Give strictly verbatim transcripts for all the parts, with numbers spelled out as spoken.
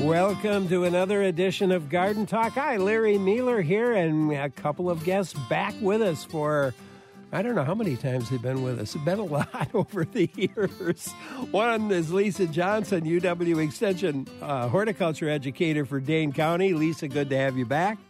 Welcome to another edition of Garden Talk. Hi, Larry Mueller here, and a couple of guests back with us for, I don't know how many times they've been with us. It's been a lot over the years. One is Lisa Johnson, U W Extension uh, horticulture educator for Dane County. Lisa, good to have you back.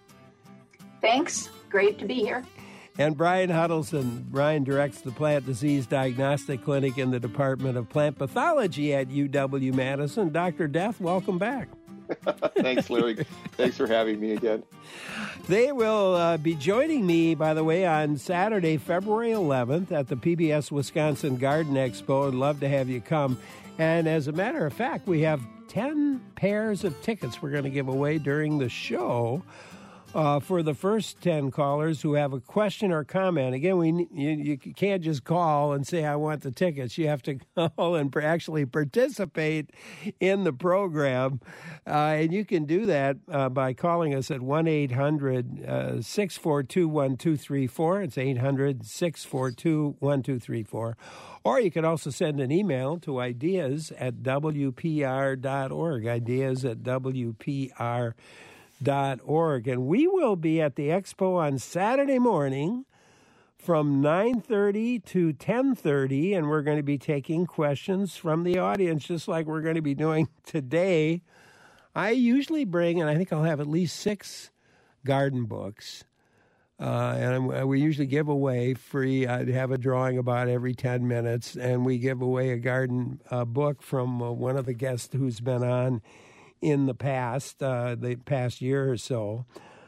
Thanks. Great to be here. And Brian Huddleston. Brian directs the Plant Disease Diagnostic Clinic in the Department of Plant Pathology at U W-Madison. Doctor Death, welcome back. Thanks, Larry. Thanks for having me again. They will uh, be joining me, by the way, on Saturday, February eleventh at the P B S Wisconsin Garden Expo. I'd love to have you come. And as a matter of fact, we have ten pairs of tickets we're going to give away during the show. Uh, for the first ten callers who have a question or comment. Again, we you, you can't just call and say, I want the tickets. You have to call and actually participate in the program. Uh, and you can do that uh, by calling us at one eight hundred six four two one two three four. It's eight hundred six four two one two three four. Or you can also send an email to ideas at w p r dot org, ideas at w p r dot org. And we will be at the expo on Saturday morning from nine thirty to ten thirty, and we're going to be taking questions from the audience just like we're going to be doing today. I usually bring, and I think I'll have at least six garden books, uh, and I'm, we usually give away free. I have a drawing about every ten minutes, and we give away a garden uh, book from uh, one of the guests who's been on in the past, uh, the past year or so.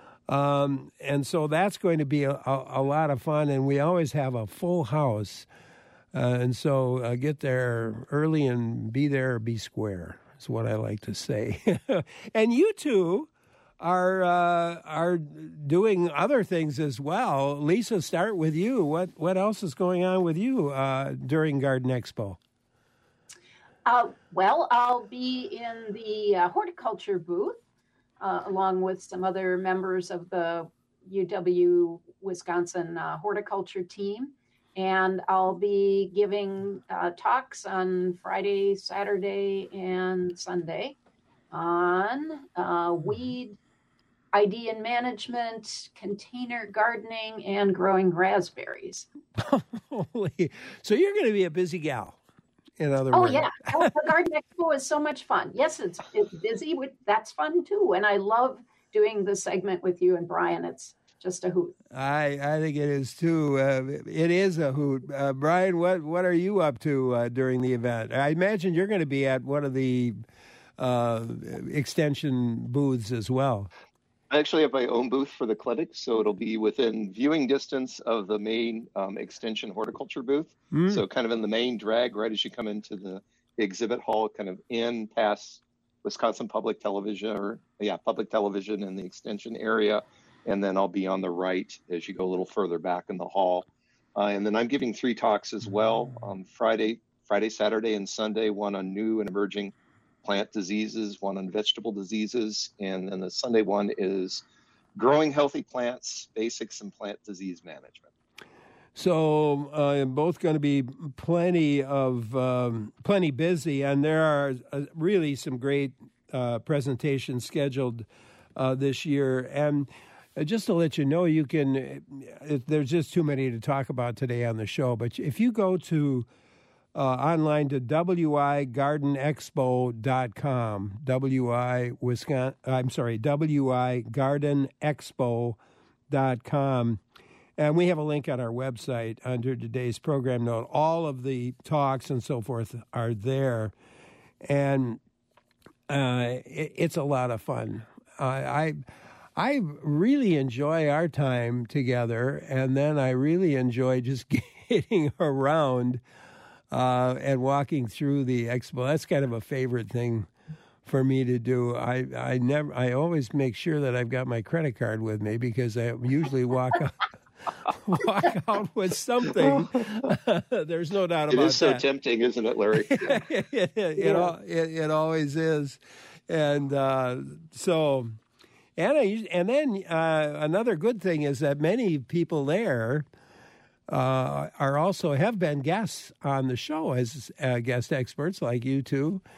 Um, and so that's going to be a, a, a lot of fun, and we always have a full house. Uh, and so uh, get there early and be there or be square is what I like to say. And you two are uh, are doing other things as well. Lisa, start with you. What, what else is going on with you uh, during Garden Expo? Uh, well, I'll be in the uh, horticulture booth uh, along with some other members of the U W Wisconsin uh, horticulture team. And I'll be giving uh, talks on Friday, Saturday, and Sunday on uh, weed idea and management, container gardening, and growing raspberries. Holy. So you're going to be a busy gal. In other oh, words. yeah. Oh, the Garden Expo is so much fun. Yes, it's it's busy. With, that's fun, too. And I love doing the segment with you and Brian. It's just a hoot. I, I think it is, too. Uh, it is a hoot. Uh, Brian, what, what are you up to uh, during the event? I imagine you're going to be at one of the uh, extension booths as well. I actually have my own booth for the clinic, so it'll be within viewing distance of the main um, extension horticulture booth. Mm. So kind of in the main drag, right as you come into the exhibit hall, kind of in past Wisconsin Public Television, or yeah, Public Television in the extension area. And then I'll be on the right as you go a little further back in the hall. Uh, and then I'm giving three talks as well on Friday, Friday, Saturday, and Sunday, one on new and emerging plant diseases, one on vegetable diseases, and then the Sunday one is growing healthy plants, basics in plant disease management. So uh, both going to be plenty of um, plenty busy, and there are uh, really some great uh, presentations scheduled uh, this year. And uh, just to let you know, you can. Uh, there's just too many to talk about today on the show, but if you go to Uh, online to w i garden expo dot com, W I Wisconsin, I'm sorry, w i garden expo dot com, and we have a link on our website under today's program note. All of the talks and so forth are there, and uh, it, it's a lot of fun. Uh, I I really enjoy our time together, and then I really enjoy just getting around Uh, and walking through the expo. That's kind of a favorite thing for me to do. I, I never. I always make sure that I've got my credit card with me because I usually walk out, walk out with something. There's no doubt about that. It is so that. tempting, isn't it, Larry? it, it, yeah. it, it always is. And uh, so, and, I, and then uh, another good thing is that many people there Uh, are also have been guests on the show as uh, guest experts like you two,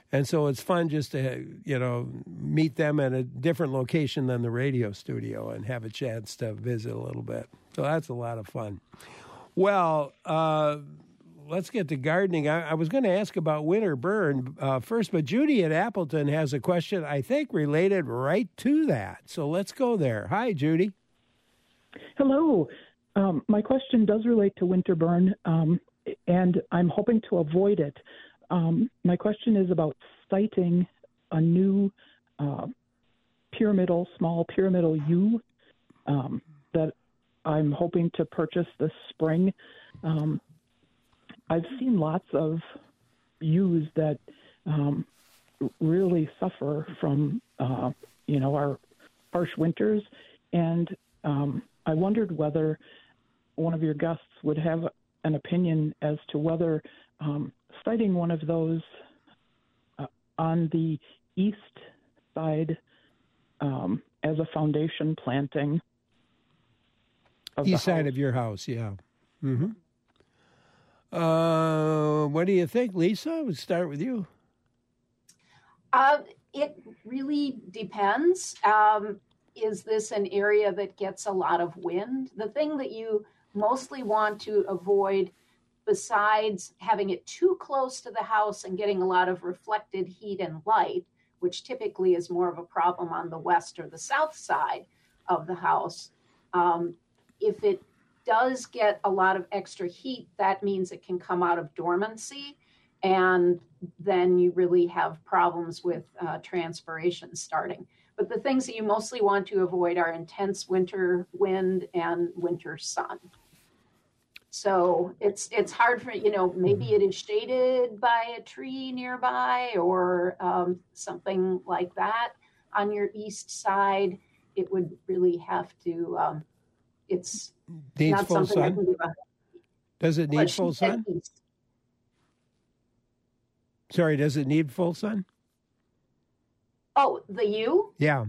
And so it's fun just to, you know, meet them at a different location than the radio studio and have a chance to visit a little bit. So that's a lot of fun. Well, uh, let's get to gardening. I, I was going to ask about winter burn uh, first, but Judy at Appleton has a question, I think, related right to that. So let's go there. Hi, Judy. Hello. Um, my question does relate to winter burn, um, and I'm hoping to avoid it. Um, my question is about siting a new uh, pyramidal, small pyramidal yew um, that I'm hoping to purchase this spring. Um, I've seen lots of yews that um, really suffer from, uh, you know, our harsh winters, and um, I wondered whether one of your guests would have an opinion as to whether um, siting one of those uh, on the east side um, as a foundation planting. Of East side house. of your house, yeah. Mm-hmm. Uh, what do you think, Lisa? We'll start with you. Uh, it really depends. Um, is this an area that gets a lot of wind? The thing that you mostly want to avoid, besides having it too close to the house and getting a lot of reflected heat and light, which typically is more of a problem on the west or the south side of the house, um, if it does get a lot of extra heat, that means it can come out of dormancy, and then you really have problems with uh, transpiration starting. But the things that you mostly want to avoid are intense winter wind and winter sun. So it's it's hard for, you know, maybe it is shaded by a tree nearby or um, something like that on your east side. It would really have to, um, it's Needs not full something I sun? can give a Does it well, need she full said sun? east. Sorry, does it need full sun? Oh, the yew? Yeah.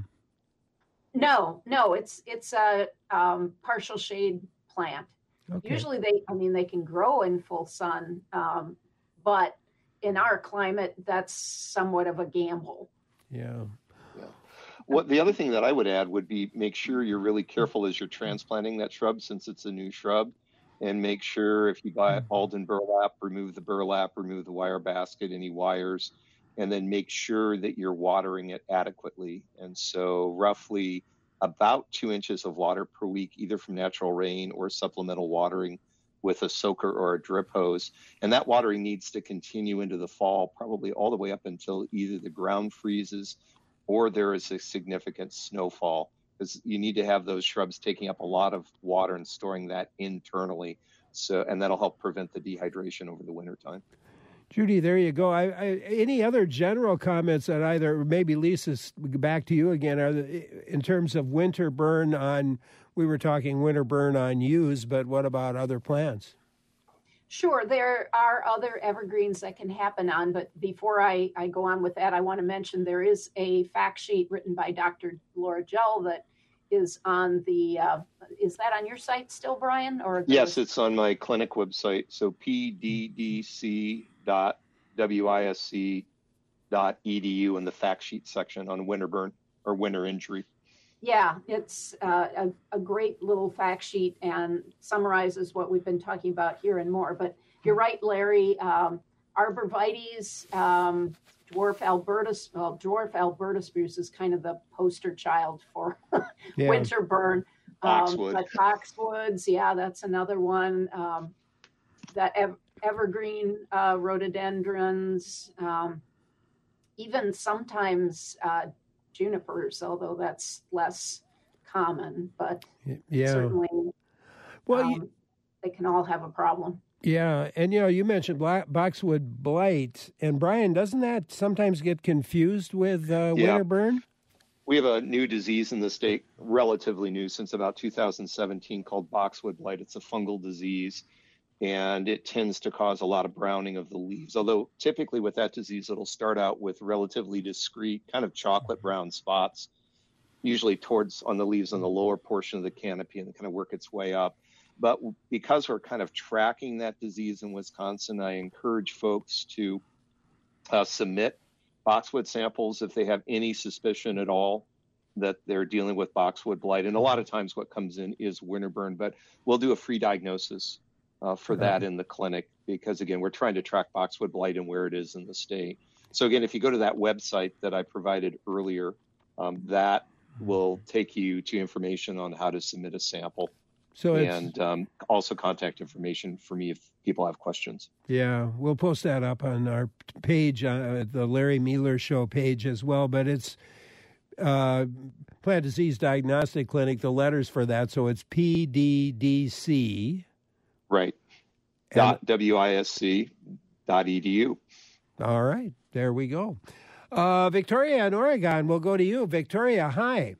No, no, it's it's a um, partial shade plant. Okay. Usually they, I mean, they can grow in full sun, um, but in our climate, that's somewhat of a gamble. Yeah. Yeah. What the other thing that I would add would be make sure you're really careful as you're transplanting that shrub, since it's a new shrub, and make sure if you buy Alden burlap, remove the burlap, remove the wire basket, any wires, and then make sure that you're watering it adequately. And so roughly about two inches of water per week, either from natural rain or supplemental watering with a soaker or a drip hose. And that watering needs to continue into the fall, probably all the way up until either the ground freezes or there is a significant snowfall, because you need to have those shrubs taking up a lot of water and storing that internally. So, and that'll help prevent the dehydration over the winter time. Judy, there you go. I, I, any other general comments that either, maybe Lisa, back to you again, are the, in terms of winter burn on, we were talking winter burn on yews, but what about other plants? Sure, there are other evergreens that can happen on, but before I, I go on with that, I want to mention there is a fact sheet written by Doctor Laura Gell that is on the, uh, is that on your site still, Brian? Or yes, it's on my clinic website. So p d d c dot wisc dot e d u in the fact sheet section on winter burn or winter injury. Yeah, it's uh, a, a great little fact sheet and summarizes what we've been talking about here and more. But you're right, Larry. Um, arborvitaes, um, dwarf Alberta, well, dwarf Alberta spruce is kind of the poster child for Yeah. winter burn. Boxwood. Um, but boxwoods, yeah, that's another one. Um, that ev- evergreen uh, rhododendrons, um, even sometimes uh, junipers, although that's less common, but Yeah. certainly Well, um, you, they can all have a problem. yeah, and you know, you mentioned black, boxwood blight, and Brian, doesn't that sometimes get confused with uh, Yeah. winter burn? We have a new disease in the state, relatively new, since about two thousand seventeen, called boxwood blight. It's a fungal disease, and it tends to cause a lot of browning of the leaves. Although typically with that disease, it'll start out with relatively discrete, kind of chocolate brown spots, usually towards on the leaves on the lower portion of the canopy, and kind of work its way up. But because we're kind of tracking that disease in Wisconsin, I encourage folks to uh, submit boxwood samples if they have any suspicion at all that they're dealing with boxwood blight. And a lot of times what comes in is winter burn, but we'll do a free diagnosis uh, for Right. that in the clinic because, again, we're trying to track boxwood blight and where it is in the state. So, again, if you go to that website that I provided earlier, um, that will take you to information on how to submit a sample So it's, and um, also contact information for me if people have questions. yeah, we'll post that up on our page, uh, the Larry Mealer Show page as well. But it's uh, Plant Disease Diagnostic Clinic, the letters for that. So it's P D D C. Right. Dot W I S C dot E D U. All right, there we go. Uh, Victoria in Oregon, we'll go to you. Victoria, hi.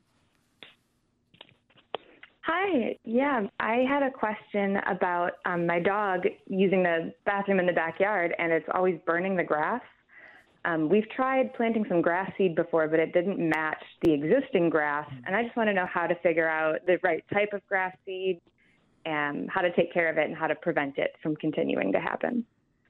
Hi. Yeah, I had a question about um, my dog using the bathroom in the backyard, and it's always burning the grass. Um, we've tried planting some grass seed before, but it didn't match the existing grass, and I just want to know how to figure out the right type of grass seed and how to take care of it and how to prevent it from continuing to happen.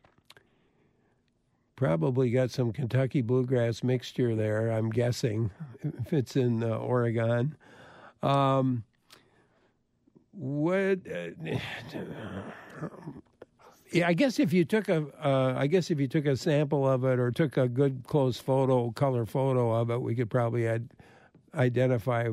Probably got some Kentucky bluegrass mixture there, I'm guessing, if it's in uh, Oregon. Um, what? Uh, yeah, I guess if you took a, uh, I guess if you took a sample of it or took a good close photo, color photo of it, we could probably ad- identify.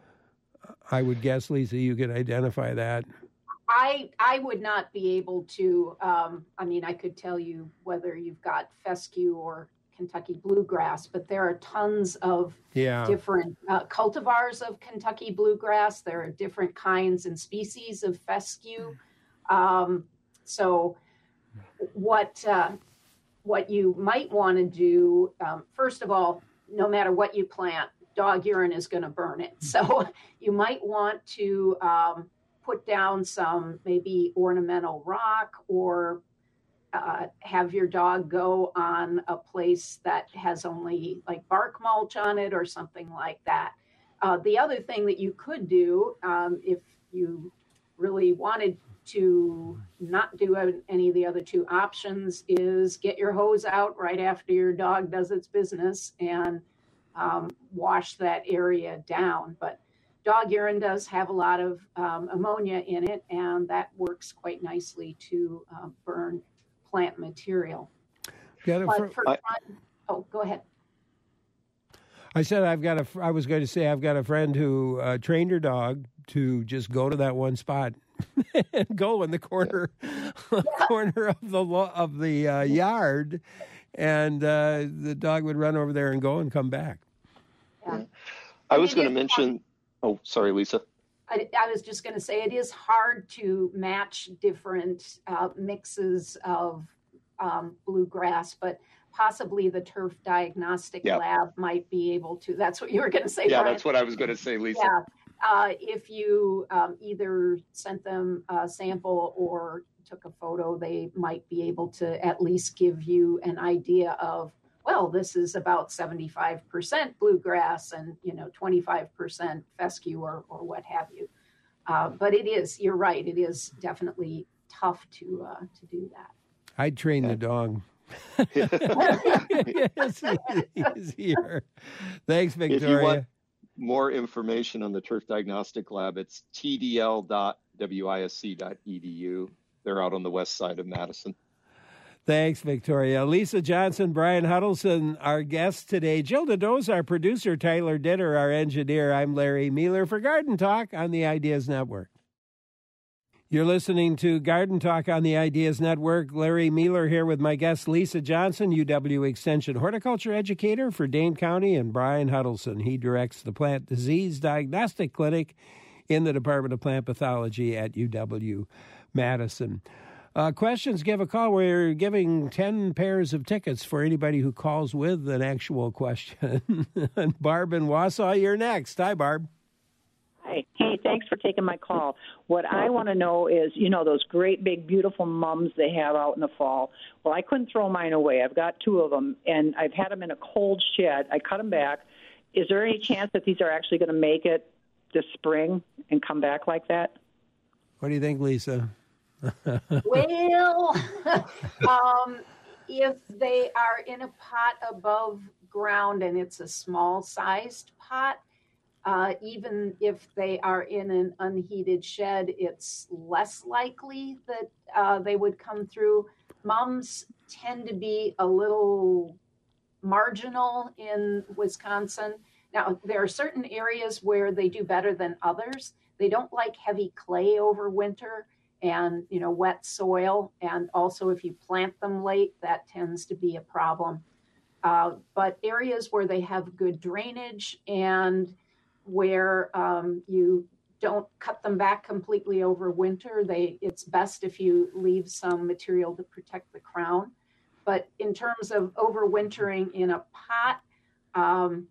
I would guess, Lisa, you could identify that. I I would not be able to. Um, I mean, I could tell you whether you've got fescue or Kentucky bluegrass, but there are tons of Yeah. different uh, cultivars of Kentucky bluegrass. There are different kinds and species of fescue. Um, so, what uh, what you might want to do, um, first of all, no matter what you plant, dog urine is going to burn it. So, you might want to um, put down some maybe ornamental rock or uh, have your dog go on a place that has only like bark mulch on it or something like that. Uh, the other thing that you could do um, if you really wanted to not do any of the other two options is get your hose out right after your dog does its business and um, wash that area down. But dog urine does have a lot of um, ammonia in it, and that works quite nicely to uh, burn plant material. Got it. But for I- fun, oh, go ahead. I said I've got a. fr- I was going to say I've got a friend who uh, trained her dog to just go to that one spot and go in the corner, corner of the lo- of the uh, yard, and uh, the dog would run over there and go and come back. Yeah. I was It going to is mention, oh, sorry, Lisa. I, I was just going to say it is hard to match different uh, mixes of um, bluegrass, but possibly the Turf Diagnostic Yeah. Lab might be able to. That's what you were going to say, Yeah, Brian. that's what I was going to say, Lisa. Yeah. Uh, if you um, either sent them a sample or took a photo, they might be able to at least give you an idea of, well, this is about seventy-five percent bluegrass and, you know, twenty-five percent fescue or, or what have you. Uh, but it is, you're right, it is definitely tough to uh, to do that. I'd train the dog. It's easier. Thanks, If you Victoria. want more information on the Turf Diagnostic Lab, it's t d l dot w i s c dot e d u. They're out on the west side of Madison. Thanks, Victoria. Lisa Johnson, Brian Huddleston, our guests today. Jill DeDose, our producer. Tyler Ditter, our engineer. I'm Larry Mealer for Garden Talk on the Ideas Network. You're listening to Garden Talk on the Ideas Network. Larry Mealer here with my guest, Lisa Johnson, U W Extension horticulture educator for Dane County, and Brian Huddleston. He directs the Plant Disease Diagnostic Clinic in the Department of Plant Pathology at U W Madison. Uh, questions, give a call. We're giving ten pairs of tickets for anybody who calls with an actual question. Barb in Wausau, you're next. Hi, Barb. Hi. Hey, thanks for taking my call. What I want to know is, you know, those great big beautiful mums they have out in the fall. Well, I couldn't throw mine away. I've got two of them, and I've had them in a cold shed. I cut them back. Is there any chance that these are actually going to make it this spring and come back like that? What do you think, Lisa? Well, um, if they are in a pot above ground and it's a small sized pot, uh, even if they are in an unheated shed, it's less likely that uh, they would come through. Mums tend to be a little marginal in Wisconsin. Now, there are certain areas where they do better than others. They don't like heavy clay over winter and, you know, wet soil. And also if you plant them late, that tends to be a problem. Uh, but areas where they have good drainage and where um, you don't cut them back completely over winter, they it's best if you leave some material to protect the crown. But in terms of overwintering in a pot, um,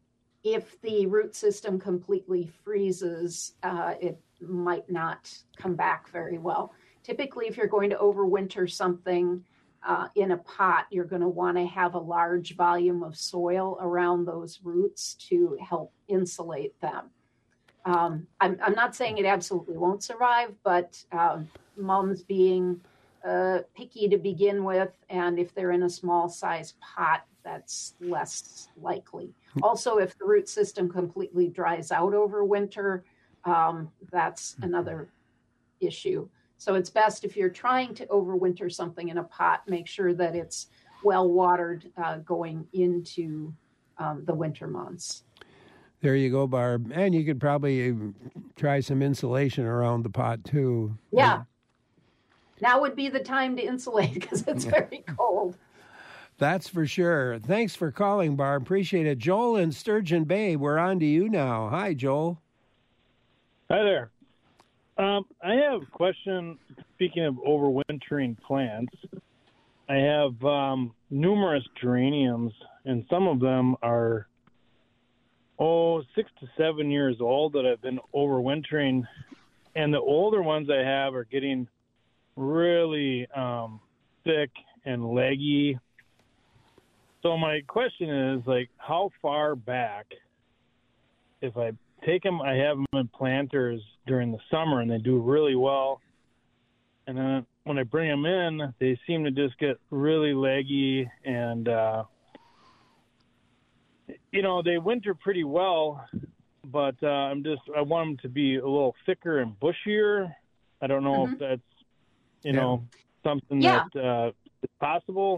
if the root system completely freezes, uh, it might not come back very well. Typically, if you're going to overwinter something uh, in a pot, you're going to want to have a large volume of soil around those roots to help insulate them. Um, I'm, I'm not saying it absolutely won't survive, but um, mums being uh, picky to begin with, and if they're in a small size pot, that's less likely. Also, if the root system completely dries out over winter, um, that's another issue. So it's best if you're trying to overwinter something in a pot, make sure that it's well watered uh, going into um, the winter months. There you go, Barb. And you could probably try some insulation around the pot, too. Yeah. Now would be the time to insulate because it's very cold. That's for sure. Thanks for calling, Barb. Appreciate it. Joel in Sturgeon Bay, we're on to you now. Hi, Joel. Hi there. Um, I have a question. Speaking of overwintering plants, I have um, numerous geraniums, and some of them are, oh, six to seven years old that I've been overwintering. And the older ones I have are getting really um, thick and leggy. So my question is, like, how far back, if I take them, I have them in planters during the summer and they do really well. And then when I bring them in, they seem to just get really leggy and, uh, you know, they winter pretty well, but uh, I'm just, I want them to be a little thicker and bushier. I don't know mm-hmm. if that's, you yeah. know, something yeah. that uh, is possible.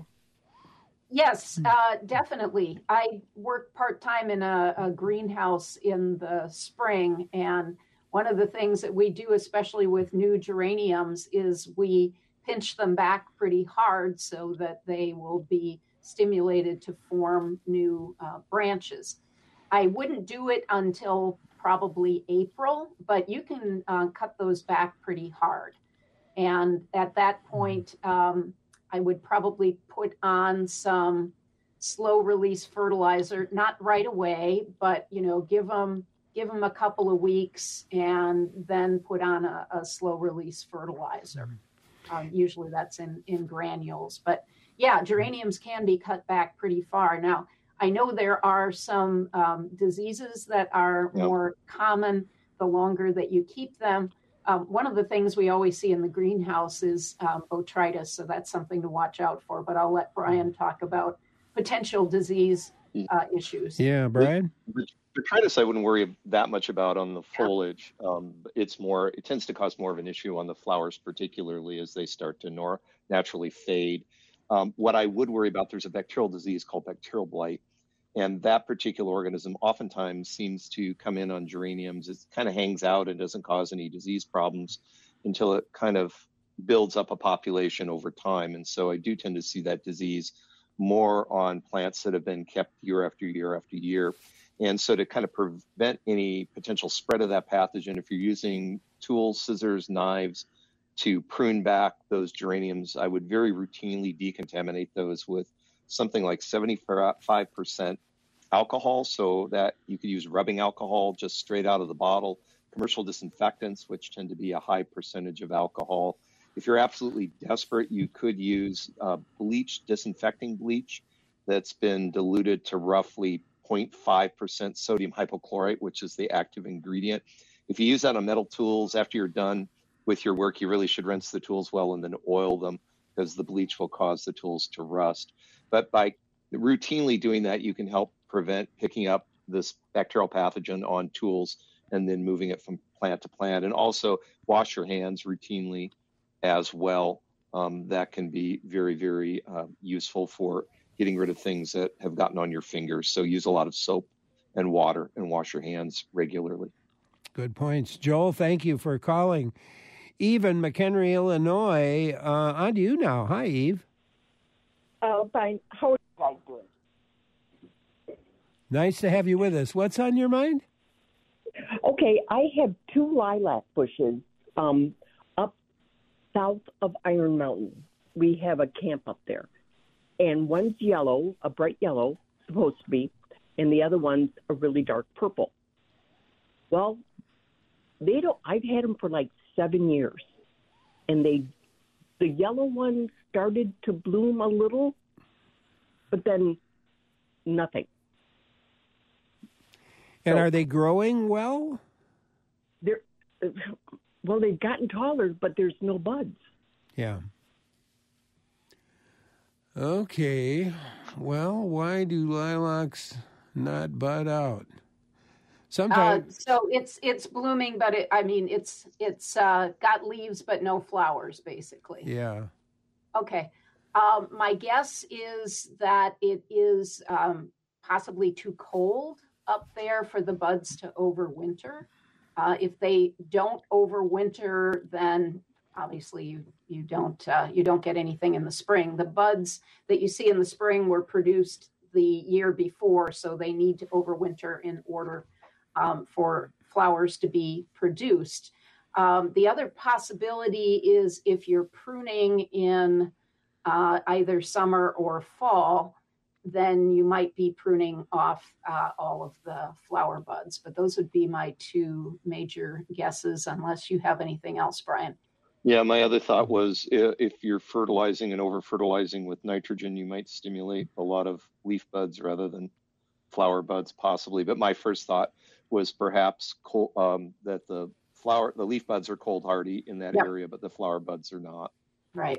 Yes, uh, definitely. I work part-time in a, a greenhouse in the spring, and one of the things that we do, especially with new geraniums, is we pinch them back pretty hard so that they will be stimulated to form new uh, branches. I wouldn't do it until probably April, but you can uh, cut those back pretty hard. And at that point, um, I would probably put on some slow release fertilizer, not right away, but, you know, give them, give them a couple of weeks and then put on a, a slow release fertilizer. Um, usually that's in, in granules, but yeah, geraniums can be cut back pretty far. Now, I know there are some um, diseases that are yep. more common the longer that you keep them. Um, one of the things we always see in the greenhouse is um, botrytis, so that's something to watch out for. But I'll let Brian talk about potential disease uh, issues. Yeah, Brian? Botrytis I wouldn't worry that much about on the foliage. Um, it's more, it tends to cause more of an issue on the flowers, particularly as they start to nor- naturally fade. Um, what I would worry about, there's a bacterial disease called bacterial blight. And that particular organism oftentimes seems to come in on geraniums. It kind of hangs out and doesn't cause any disease problems until it kind of builds up a population over time. And so I do tend to see that disease more on plants that have been kept year after year after year. And so to kind of prevent any potential spread of that pathogen, if you're using tools, scissors, knives to prune back those geraniums, I would very routinely decontaminate those with something like seventy-five percent alcohol, so that you could use rubbing alcohol just straight out of the bottle, commercial disinfectants, which tend to be a high percentage of alcohol. If you're absolutely desperate, you could use uh, bleach, disinfecting bleach that's been diluted to roughly zero point five percent sodium hypochlorite, which is the active ingredient. If you use that on metal tools, after you're done with your work, you really should rinse the tools well and then oil them, because the bleach will cause the tools to rust. But by routinely doing that, you can help prevent picking up this bacterial pathogen on tools and then moving it from plant to plant. And also wash your hands routinely as well. Um, that can be very, very uh, useful for getting rid of things that have gotten on your fingers. So use a lot of soap and water and wash your hands regularly. Good points. Joel, thank you for calling. Eve in McHenry, Illinois, uh, on to you now. Hi, Eve. Oh, fine. How are you guys doing? Nice to have you with us. What's on your mind? Okay, I have two lilac bushes um, up south of Iron Mountain. We have a camp up there. And one's yellow, a bright yellow, supposed to be, and the other one's a really dark purple. Well, they don't. I've had them for like seven years, and they, the yellow one started to bloom a little, but then nothing. And So- are they growing well? They're well, they've gotten taller, but there's no buds. Yeah. Okay. Well, why do lilacs not bud out? Uh, Sometimes. so it's it's blooming, but it, I mean it's it's uh, got leaves but no flowers, basically. Yeah. Okay. Um, my guess is that it is um, possibly too cold up there for the buds to overwinter. Uh, if they don't overwinter, then obviously you you don't uh, you don't get anything in the spring. The buds that you see in the spring were produced the year before, so they need to overwinter in order um, for flowers to be produced. Um, the other possibility is if you're pruning in uh, either summer or fall, then you might be pruning off uh, all of the flower buds. But those would be my two major guesses, unless you have anything else, Brian. Yeah, my other thought was i- if you're fertilizing and over fertilizing with nitrogen, you might stimulate a lot of leaf buds rather than flower buds, possibly. But my first thought was perhaps cold, um, that the flower, the leaf buds are cold hardy in that Yep. area, but the flower buds are not. Right.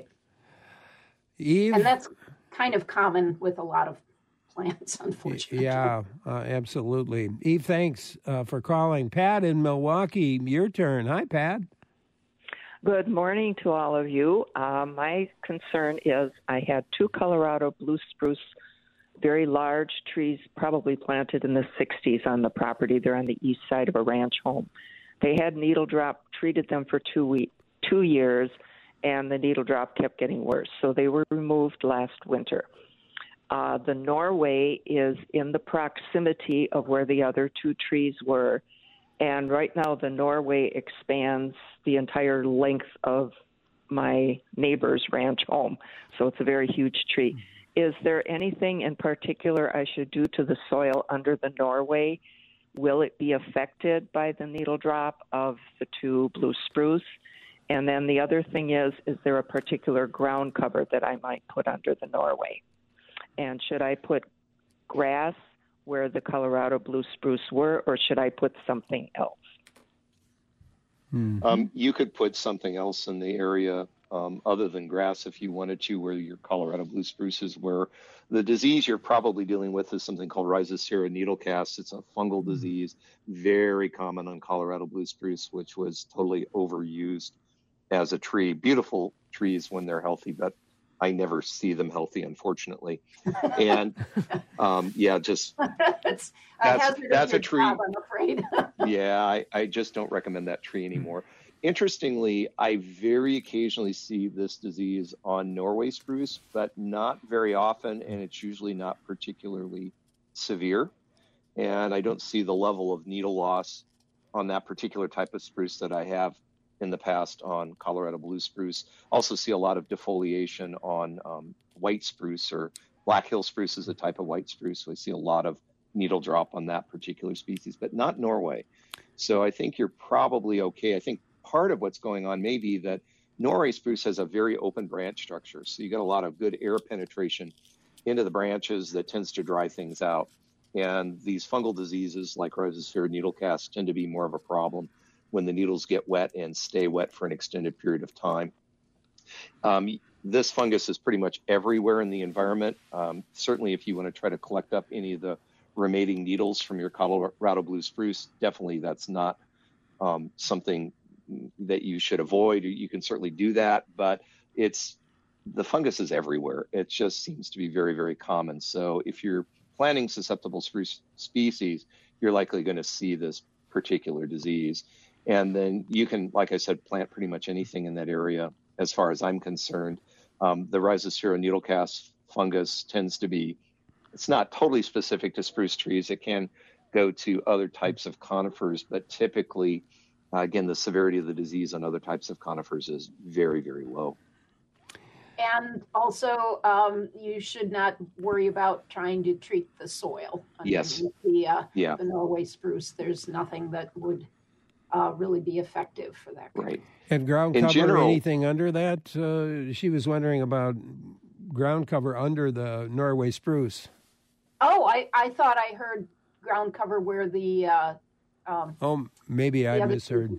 Eve? And that's kind of common with a lot of plants, unfortunately. Yeah, uh, absolutely. Eve, thanks uh, for calling. Pat in Milwaukee, your turn. Hi, Pat. Good morning to all of you. Uh, my concern is I had two Colorado blue spruce, very large trees, probably planted in the sixties on the property. They're on the east side of a ranch home. They had needle drop, treated them for two week, two years, and the needle drop kept getting worse. So they were removed last winter. Uh, the Norway is in the proximity of where the other two trees were. And right now, the Norway expands the entire length of my neighbor's ranch home. So it's a very huge tree. Is there anything in particular I should do to the soil under the Norway? Will it be affected by the needle drop of the two blue spruce? And then the other thing is, is there a particular ground cover that I might put under the Norway? And should I put grass where the Colorado blue spruce were, or should I put something else? Mm-hmm. Um, you could put something else in the area um, other than grass if you wanted to, where your Colorado blue spruces were. The disease you're probably dealing with is something called Rhizocera needlecast. It's a fungal disease, very common on Colorado blue spruce, which was totally overused as a tree. Beautiful trees when they're healthy, but I never see them healthy, unfortunately. And um, yeah, just It's a That's- hazardous that's a tree. job, I'm afraid. yeah, I, I just don't recommend that tree anymore. Interestingly, I very occasionally see this disease on Norway spruce, but not very often, and it's usually not particularly severe. And I don't see the level of needle loss on that particular type of spruce that I have in the past on Colorado blue spruce. Also see a lot of defoliation on um, white spruce, or Black Hill spruce is a type of white spruce. So I see a lot of needle drop on that particular species, but not Norway. So I think you're probably okay. I think part of what's going on may be that Norway spruce has a very open branch structure. So you get a lot of good air penetration into the branches that tends to dry things out. And these fungal diseases like Rhizocera needlecast tend to be more of a problem when the needles get wet and stay wet for an extended period of time. Um, this fungus is pretty much everywhere in the environment. Um, certainly, if you want to try to collect up any of the remaining needles from your Colorado blue spruce, definitely that's not um, something that you should avoid. You can certainly do that, but it's the fungus is everywhere. It just seems to be very, very common. So if you're planting susceptible spruce species, you're likely going to see this particular disease. And then you can, like I said, plant pretty much anything in that area as far as I'm concerned. Um, the Rhizosphera needlecast fungus tends to be, it's not totally specific to spruce trees. It can go to other types of conifers, but typically, uh, again, the severity of the disease on other types of conifers is very, very low. And also, um, you should not worry about trying to treat the soil. Yes. The, uh, yeah. the Norway spruce, there's nothing that would uh, really be effective for that. Right. And ground In cover, general, anything under that? Uh, she was wondering about ground cover under the Norway spruce. Oh, I, I thought I heard ground cover where the... Uh, um, oh, maybe I misheard.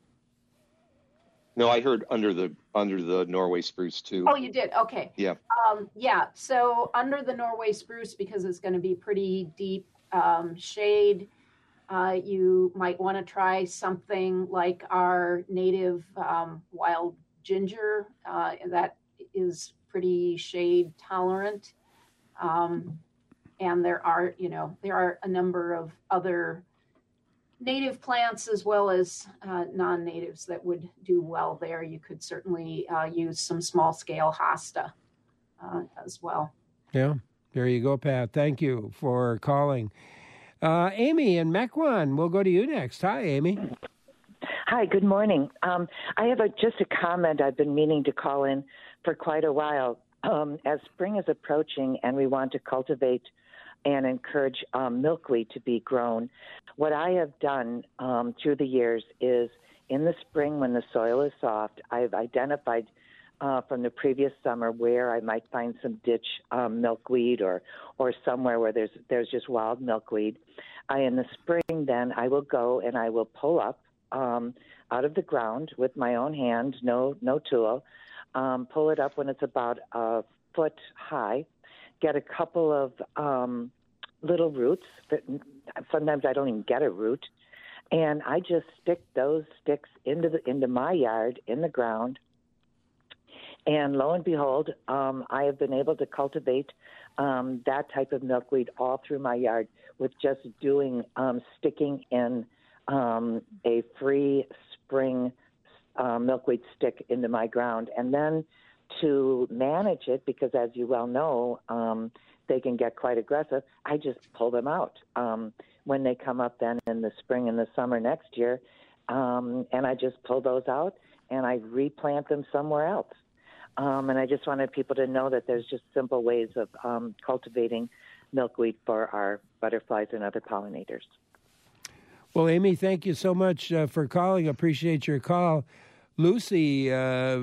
No, I heard under the under the Norway spruce too. Oh, you did? Okay. Yeah. Um, yeah. So under the Norway spruce, because it's going to be pretty deep um, shade, uh, you might want to try something like our native um, wild ginger uh, that is pretty shade tolerant. Um, and there are, you know, there are a number of other native plants as well as uh, non-natives that would do well there. You could certainly uh, use some small-scale hosta uh, as well. Yeah, there you go, Pat. Thank you for calling. Uh, Amy in Mequon, we'll go to you next. Hi, Amy. Hi, good morning. Um, I have a, just a comment I've been meaning to call in for quite a while. Um, as spring is approaching and we want to cultivate and encourage um, milkweed to be grown. What I have done um, through the years is in the spring when the soil is soft, I've identified uh, from the previous summer where I might find some ditch um, milkweed or or somewhere where there's there's just wild milkweed. I in the spring then I will go and I will pull up um, out of the ground with my own hand, no no tool, um, pull it up when it's about a foot high. Get a couple of um, little roots. That sometimes I don't even get a root, and I just stick those sticks into the into my yard in the ground. And lo and behold, um, I have been able to cultivate um, that type of milkweed all through my yard with just doing um, sticking in um, a free spring uh, milkweed stick into my ground, and then to manage it, because as you well know, um, they can get quite aggressive, I just pull them out um, when they come up then in the spring and the summer next year, um, and I just pull those out and I replant them somewhere else. Um, and I just wanted people to know that there's just simple ways of um, cultivating milkweed for our butterflies and other pollinators. Well, Amy, thank you so much uh, for calling. Appreciate your call. Lucy uh,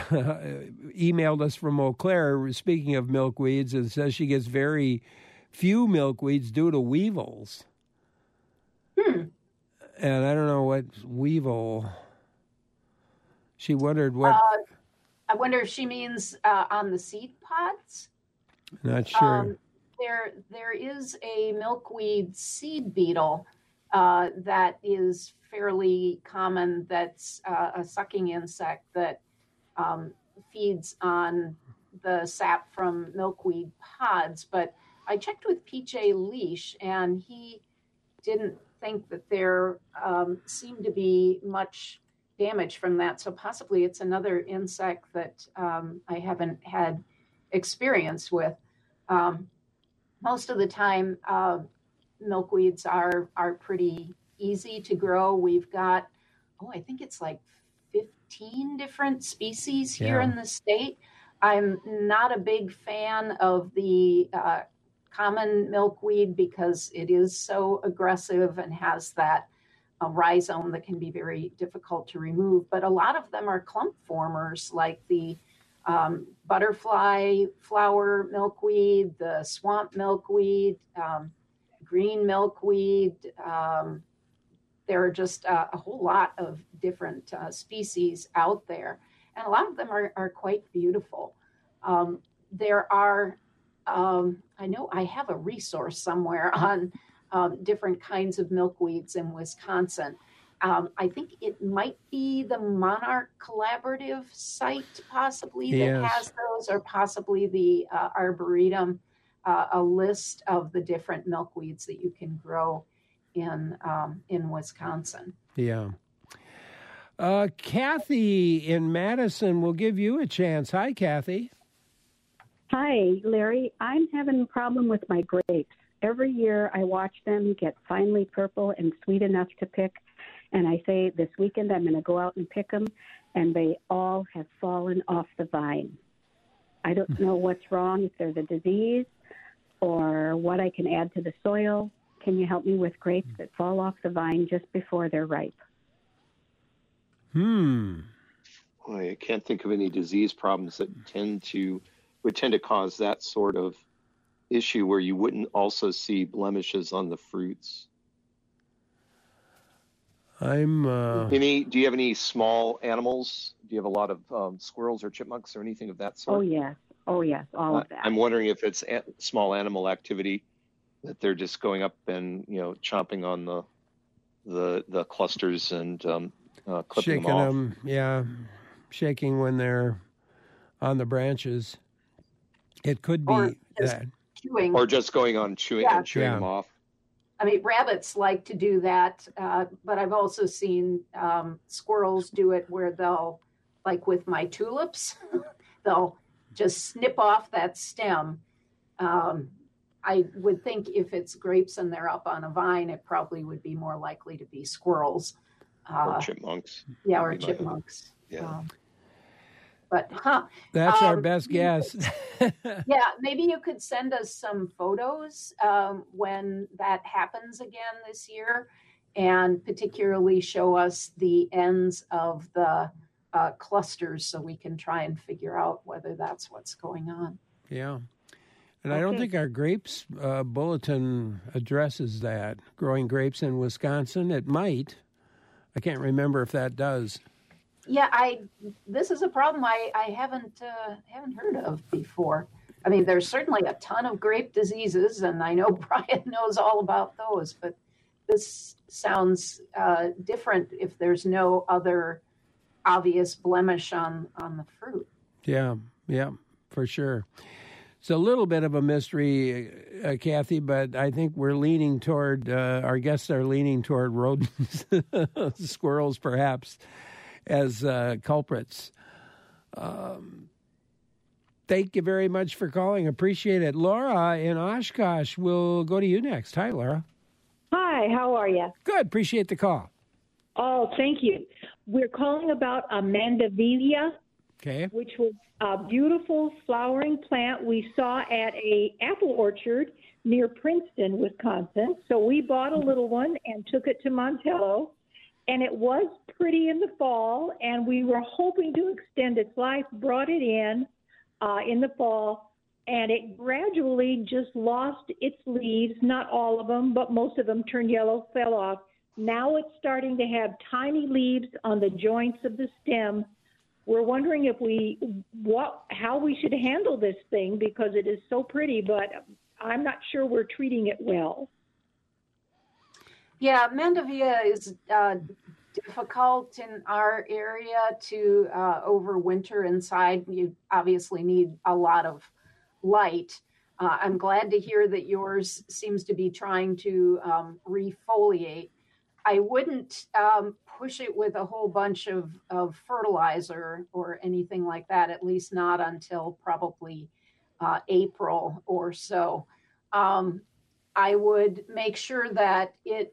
emailed us from Eau Claire, speaking of milkweeds, and says she gets very few milkweeds due to weevils. Hmm. And I don't know what weevil. She wondered what. Uh, I wonder if she means uh, on the seed pods. Not sure. Um, there, there is a milkweed seed beetle uh, that is fairly common. That's uh, a sucking insect that um, feeds on the sap from milkweed pods. But I checked with P J Leash, and he didn't think that there um, seemed to be much damage from that. So possibly it's another insect that um, I haven't had experience with. Um, most of the time, uh, milkweeds are are pretty easy to grow. We've got, oh, I think it's like fifteen different species here Yeah. in the state. I'm not a big fan of the uh, common milkweed because it is so aggressive and has that uh, rhizome that can be very difficult to remove. But a lot of them are clump formers, like the um, butterfly flower milkweed, the swamp milkweed, um, green milkweed. Um, there are just uh, a whole lot of different uh, species out there. and a lot of them are, are quite beautiful. Um, there are, um, I know I have a resource somewhere on um, different kinds of milkweeds in Wisconsin. Um, I think it might be the Monarch Collaborative site possibly that Yes. has those, or possibly the uh, Arboretum, uh, a list of the different milkweeds that you can grow in um, in Wisconsin. Yeah. Uh, Kathy in Madison will give you a chance. Hi, Kathy. Hi, Larry. I'm having a problem with my grapes. Every year I watch them get finely purple and sweet enough to pick, and I say this weekend I'm going to go out and pick them, and they all have fallen off the vine. I don't know what's wrong, if there's a disease or what I can add to the soil. Can you help me with grapes that fall off the vine just before they're ripe? Hmm. Boy, I can't think of any disease problems that tend to would tend to cause that sort of issue where you wouldn't also see blemishes on the fruits. I'm. Uh... Any? Do you have any small animals? Do you have a lot of um, squirrels or chipmunks or anything of that sort? Oh, yes. Oh, yes, all Uh, of that. I'm wondering if it's a- small animal activity that they're just going up and, you know, chomping on the the the clusters and um, uh, clipping Shaking them off. them, yeah, shaking when they're on the branches. It could be Or just that. chewing. Or just going on chewing Yeah. and chewing Yeah. them off. I mean, rabbits like to do that, uh, but I've also seen um, squirrels do it where they'll, like with my tulips, they'll just snip off that stem. Um, I would think if it's grapes and they're up on a vine, it probably would be more likely to be squirrels. Uh, Or chipmunks. yeah, or Maybe not. chipmunks. Yeah. Um, but, huh. That's our Um, best guess. Yeah, maybe you could send us some photos um, when that happens again this year, and particularly show us the ends of the uh, clusters so we can try and figure out whether that's what's going on. Yeah. And I don't Okay. think our grapes uh, bulletin addresses that. Growing grapes in Wisconsin, it might. I can't remember if that does. Yeah, I. This is a problem I I haven't uh, haven't heard of before. I mean, there's certainly a ton of grape diseases, and I know Brian knows all about those. But this sounds uh, different if there's no other obvious blemish on on the fruit. Yeah, yeah, for sure. It's a little bit of a mystery, uh, Kathy, but I think we're leaning toward, uh, our guests are leaning toward rodents, squirrels perhaps, as uh, culprits. Um, thank you very much for calling. Appreciate it. Laura in Oshkosh, we'll go to you next. Hi, Laura. Hi, how are you? Good. Appreciate the call. Oh, thank you. We're calling about a Mandevilla, Okay. which was a beautiful flowering plant we saw at a apple orchard near Princeton, Wisconsin. So we bought a little one and took it to Montello, and it was pretty in the fall, and we were hoping to extend its life, brought it in uh, in the fall, and it gradually just lost its leaves, not all of them, but most of them turned yellow, fell off. Now it's starting to have tiny leaves on the joints of the stem. We're wondering if we, what, how we should handle this thing because it is so pretty, but I'm not sure we're treating it well. Yeah, Mandevilla is uh, difficult in our area to uh, overwinter inside. You obviously need a lot of light. Uh, I'm glad to hear that yours seems to be trying to um, refoliate. I wouldn't um, push it with a whole bunch of, of fertilizer or anything like that, at least not until probably uh, April or so. Um, I would make sure that it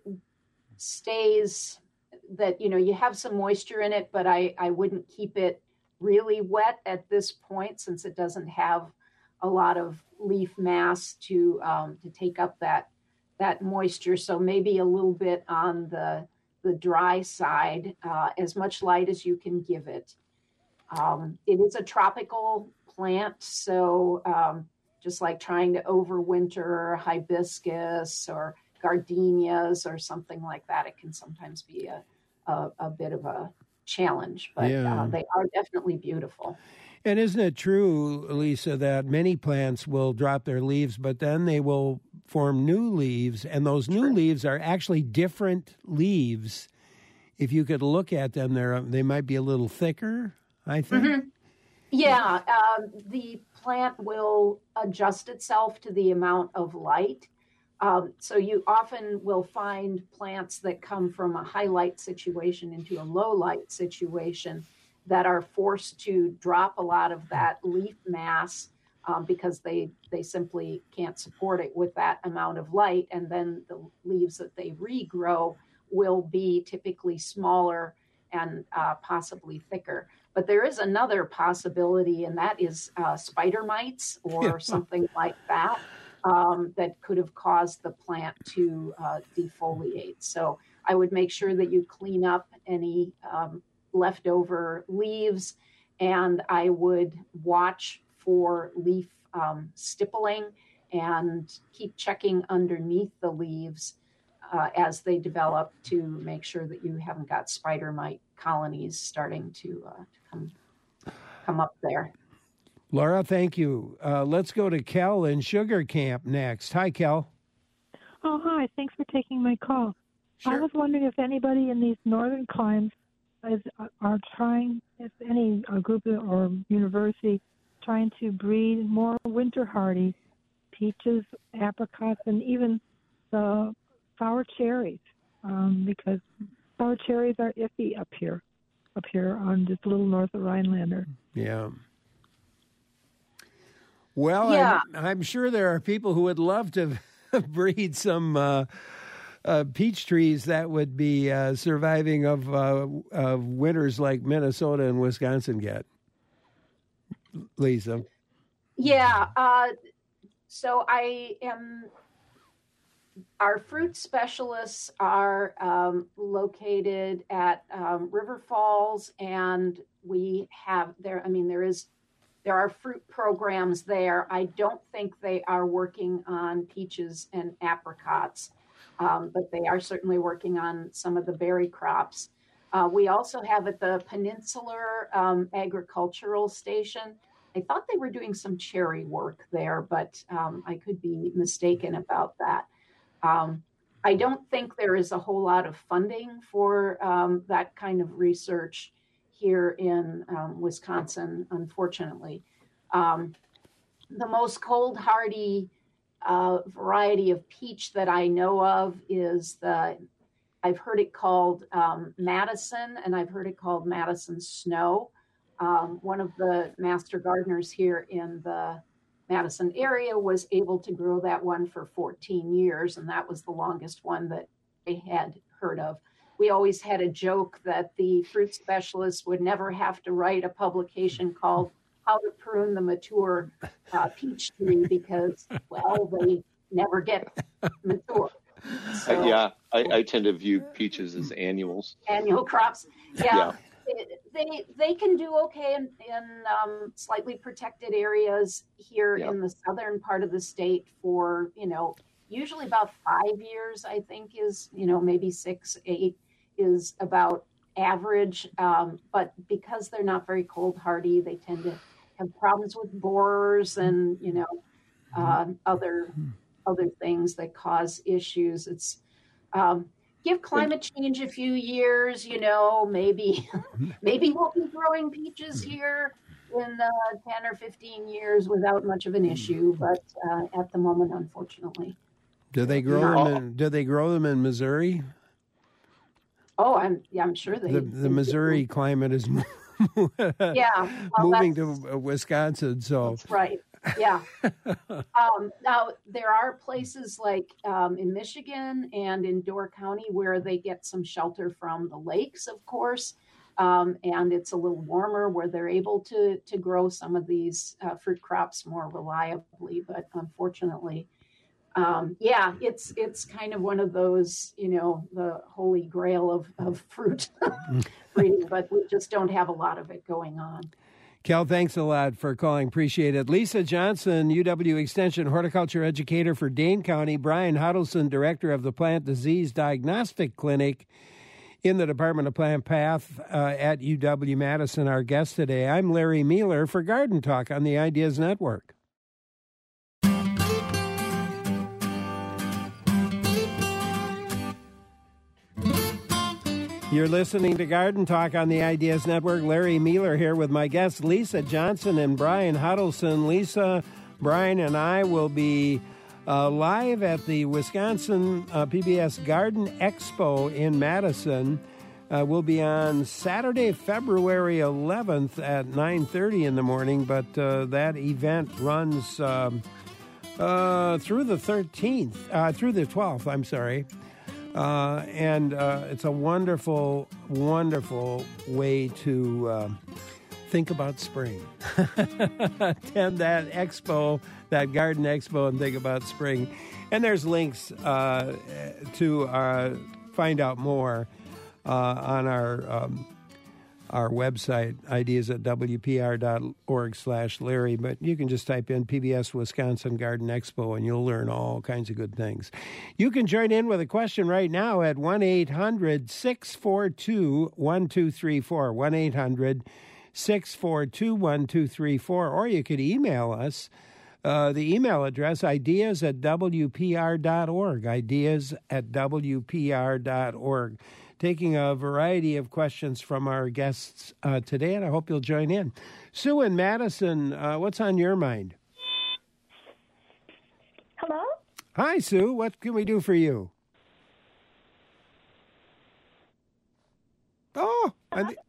stays, that, you know, you have some moisture in it, but I, I wouldn't keep it really wet at this point since it doesn't have a lot of leaf mass to um, to take up that that moisture. So maybe a little bit on the the dry side, uh, as much light as you can give it. Um, it is a tropical plant, so um, just like trying to overwinter hibiscus or gardenias or something like that, it can sometimes be a, a, a bit of a, challenge, but Yeah. uh, they are definitely beautiful. And isn't it true, Lisa, that many plants will drop their leaves, but then they will form new leaves, and those new leaves are actually different leaves. If you could look at them, they're, they might be a little thicker, I think. Mm-hmm. Yeah, um, the plant will adjust itself to the amount of light. Um, so you often will find plants that come from a high light situation into a low light situation that are forced to drop a lot of that leaf mass um, because they they simply can't support it with that amount of light. And then the leaves that they regrow will be typically smaller and uh, possibly thicker. But there is another possibility, and that is uh, spider mites or something like that um, that could have caused the plant to uh, defoliate. So I would make sure that you clean up any um, leftover leaves, and I would watch for leaf um, stippling and keep checking underneath the leaves uh, as they develop to make sure that you haven't got spider mite colonies starting to, uh, to come, come up there. Laura, thank you. Uh, let's go to Kel in Sugar Camp next. Hi, Kel. Oh, hi. Thanks for taking my call. Sure. I was wondering if anybody in these northern climes is, are trying, if any a group or university, trying to breed more winter hardy peaches, apricots, and even the sour cherries, um, because sour cherries are iffy up here, up here on just a little north of Rhinelander. Yeah. Well, Yeah. I'm, I'm sure there are people who would love to breed some uh, uh, peach trees that would be uh, surviving of, uh, of winters like Minnesota and Wisconsin get. Lisa. Yeah. Uh, so I am, our fruit specialists are um, located at um, River Falls, and we have there, I mean, there is, there are fruit programs there. I don't think they are working on peaches and apricots, um, but they are certainly working on some of the berry crops. Uh, we also have at the Peninsular um, Agricultural Station, I thought they were doing some cherry work there, but um, I could be mistaken about that. Um, I don't think there is a whole lot of funding for um, that kind of research here in um, Wisconsin, unfortunately. Um, the most cold hardy uh, variety of peach that I know of is the, I've heard it called um, Madison, and I've heard it called Madison Snow. Um, one of the master gardeners here in the Madison area was able to grow that one for fourteen years, and that was the longest one that they had heard of. We always had a joke that the fruit specialists would never have to write a publication called How to Prune the Mature uh, Peach Tree because, well, they never get mature. So, Uh, yeah, I, I tend to view peaches as annuals. Annual crops. Yeah. Yeah. They they can do okay in, in um, slightly protected areas here Yeah. in the southern part of the state for, you know, usually about five years, I think is, you know, maybe six, eight is about average. Um, but because they're not very cold hardy, they tend to have problems with borers and, you know, uh, other other things that cause issues. It's um, give climate change a few years, you know, maybe maybe we'll be growing peaches here in uh, ten or fifteen years without much of an issue. But uh, at the moment, unfortunately. Do they grow No. them in, do they grow them in Missouri? Oh, I'm yeah, I'm sure they. The, they the do. Missouri climate is Yeah, well, moving that's- to Wisconsin, so That's right. Yeah. um, now, there are places like um, in Michigan and in Door County where they get some shelter from the lakes, of course. Um, and it's a little warmer where they're able to, to grow some of these uh, fruit crops more reliably. But unfortunately, um, yeah, it's it's kind of one of those, you know, the holy grail of, of fruit breeding, but we just don't have a lot of it going on. Kel, thanks a lot for calling. Appreciate it. Lisa Johnson, U W Extension horticulture educator for Dane County. Brian Huddleston, director of the Plant Disease Diagnostic Clinic in the Department of Plant Path uh, at U W-Madison, our guest today. I'm Larry Mueller for Garden Talk on the Ideas Network. You're listening to Garden Talk on the Ideas Network. Larry Mueller here with my guests, Lisa Johnson and Brian Huddleston. Lisa, Brian, and I will be uh, live at the Wisconsin uh, P B S Garden Expo in Madison. Uh, we'll be on Saturday, February eleventh at nine thirty in the morning, but uh, that event runs um, uh, through the thirteenth, uh, through the twelfth, I'm sorry. Uh, and uh, it's a wonderful, wonderful way to uh, think about spring. Attend that expo, that garden expo, and think about spring. And there's links uh, to uh, find out more uh, on our um, our website, ideas at w p r dot org slash Larry. But you can just type in P B S Wisconsin Garden Expo, and you'll learn all kinds of good things. You can join in with a question right now at one eight hundred six four two one two three four, one eight hundred six four two one two three four, or you could email us. Uh, the email address, ideas at w p r dot org, ideas at w p r dot org. Taking a variety of questions from our guests uh, today, and I hope you'll join in. Sue in Madison, uh, what's on your mind? Hello? Hi, Sue. What can we do for you? Oh, I th-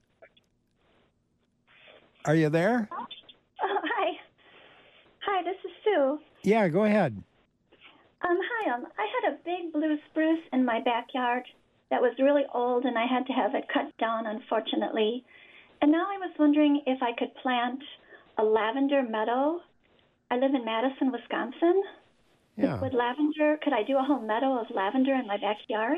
are you there? Oh, hi. Hi, this is Sue. Yeah, go ahead. Um, hi, um, I had a big blue spruce in my backyard that was really old, and I had to have it cut down, unfortunately. And now I was wondering if I could plant a lavender meadow. I live in Madison, Wisconsin. Yeah. With lavender, could I do a whole meadow of lavender in my backyard?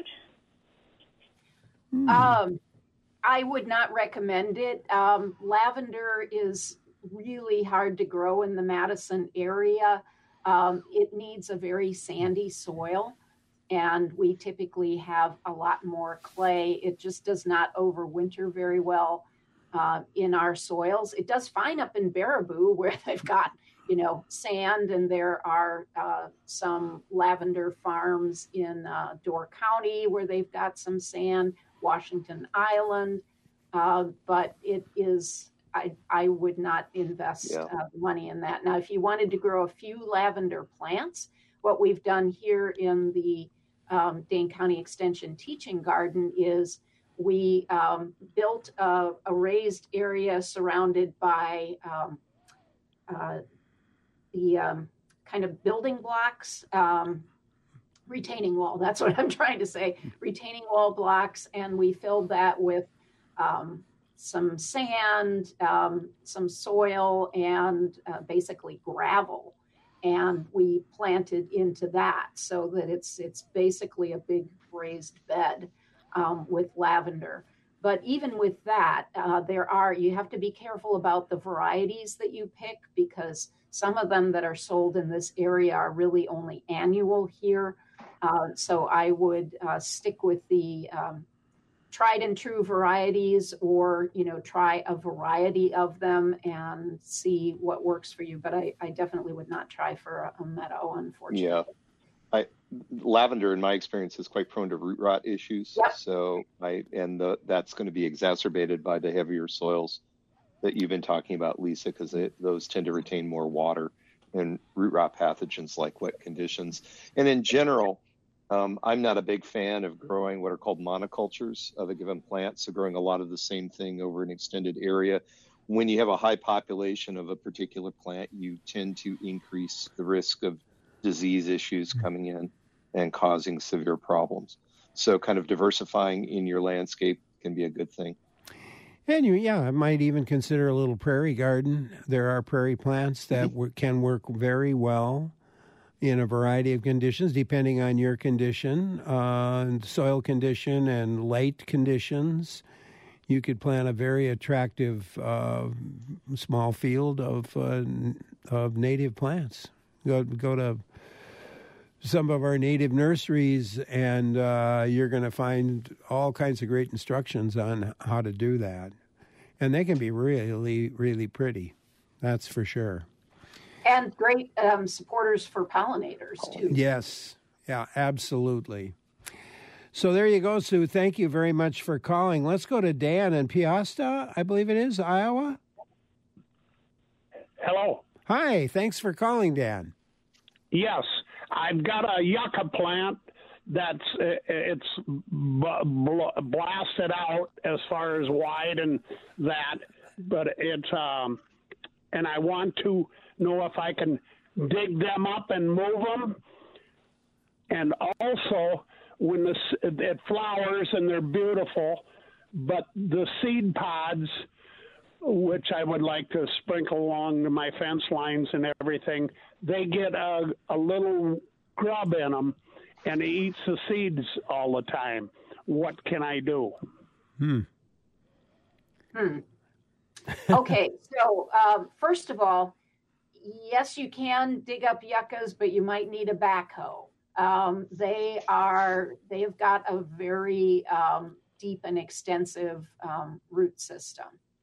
Mm. Um, I would not recommend it. Um, lavender is really hard to grow in the Madison area. Um, it needs a very sandy soil. And we typically have a lot more clay. It just does not overwinter very well uh, in our soils. It does fine up in Baraboo, where they've got, you know, sand, and there are uh, some lavender farms in uh, Door County where they've got some sand, Washington Island. Uh, but it is, I, I would not invest Yeah. uh, money in that. Now, if you wanted to grow a few lavender plants, what we've done here in the Um, Dane County Extension Teaching Garden is we um, built a, a raised area surrounded by um, uh, the um, kind of building blocks, um, retaining wall. That's what I'm trying to say, retaining wall blocks. And we filled that with um, some sand, um, some soil, and uh, basically gravel. And we planted into that so that it's it's basically a big raised bed um, with lavender. But even with that, uh, there are, you have to be careful about the varieties that you pick, because some of them that are sold in this area are really only annual here. Uh, so I would uh, stick with the um, tried and true varieties, or, you know, try a variety of them and see what works for you. But I, I definitely would not try for a, a meadow, unfortunately. Yeah. I, lavender, in my experience, is quite prone to root rot issues. Yep. So I, and the, that's going to be exacerbated by the heavier soils that you've been talking about, Lisa, because those tend to retain more water and root rot pathogens like wet conditions. And in general, Um, I'm not a big fan of growing what are called monocultures of a given plant, so growing a lot of the same thing over an extended area. When you have a high population of a particular plant, you tend to increase the risk of disease issues coming in and causing severe problems. So kind of diversifying in your landscape can be a good thing. And you, yeah, I might even consider a little prairie garden. There are prairie plants that w- can work very well in a variety of conditions, depending on your condition, uh, soil condition and light conditions. You could plant a very attractive uh, small field of uh, of native plants. Go go to some of our native nurseries, and uh, you're going to find all kinds of great instructions on how to do that. And they can be really, really pretty. That's for sure. And great um, supporters for pollinators, too. Yes. Yeah, absolutely. So there you go, Sue. Thank you very much for calling. Let's go to Dan in Peosta, I believe it is, Iowa. Hello. Hi. Thanks for calling, Dan. Yes, I've got a yucca plant that's uh, it's b- bl- blasted out as far as wide and that, but it's um, and I want to know if I can dig them up and move them, and also when the, it flowers and they're beautiful, but the seed pods, which I would like to sprinkle along to my fence lines and everything, they get a, a little grub in them, and it eats the seeds all the time. What can I do? Hmm. Hmm. Okay, so um, first of all, yes, you can dig up yuccas, but you might need a backhoe. Um, they are, they have got a very um, deep and extensive um, root system.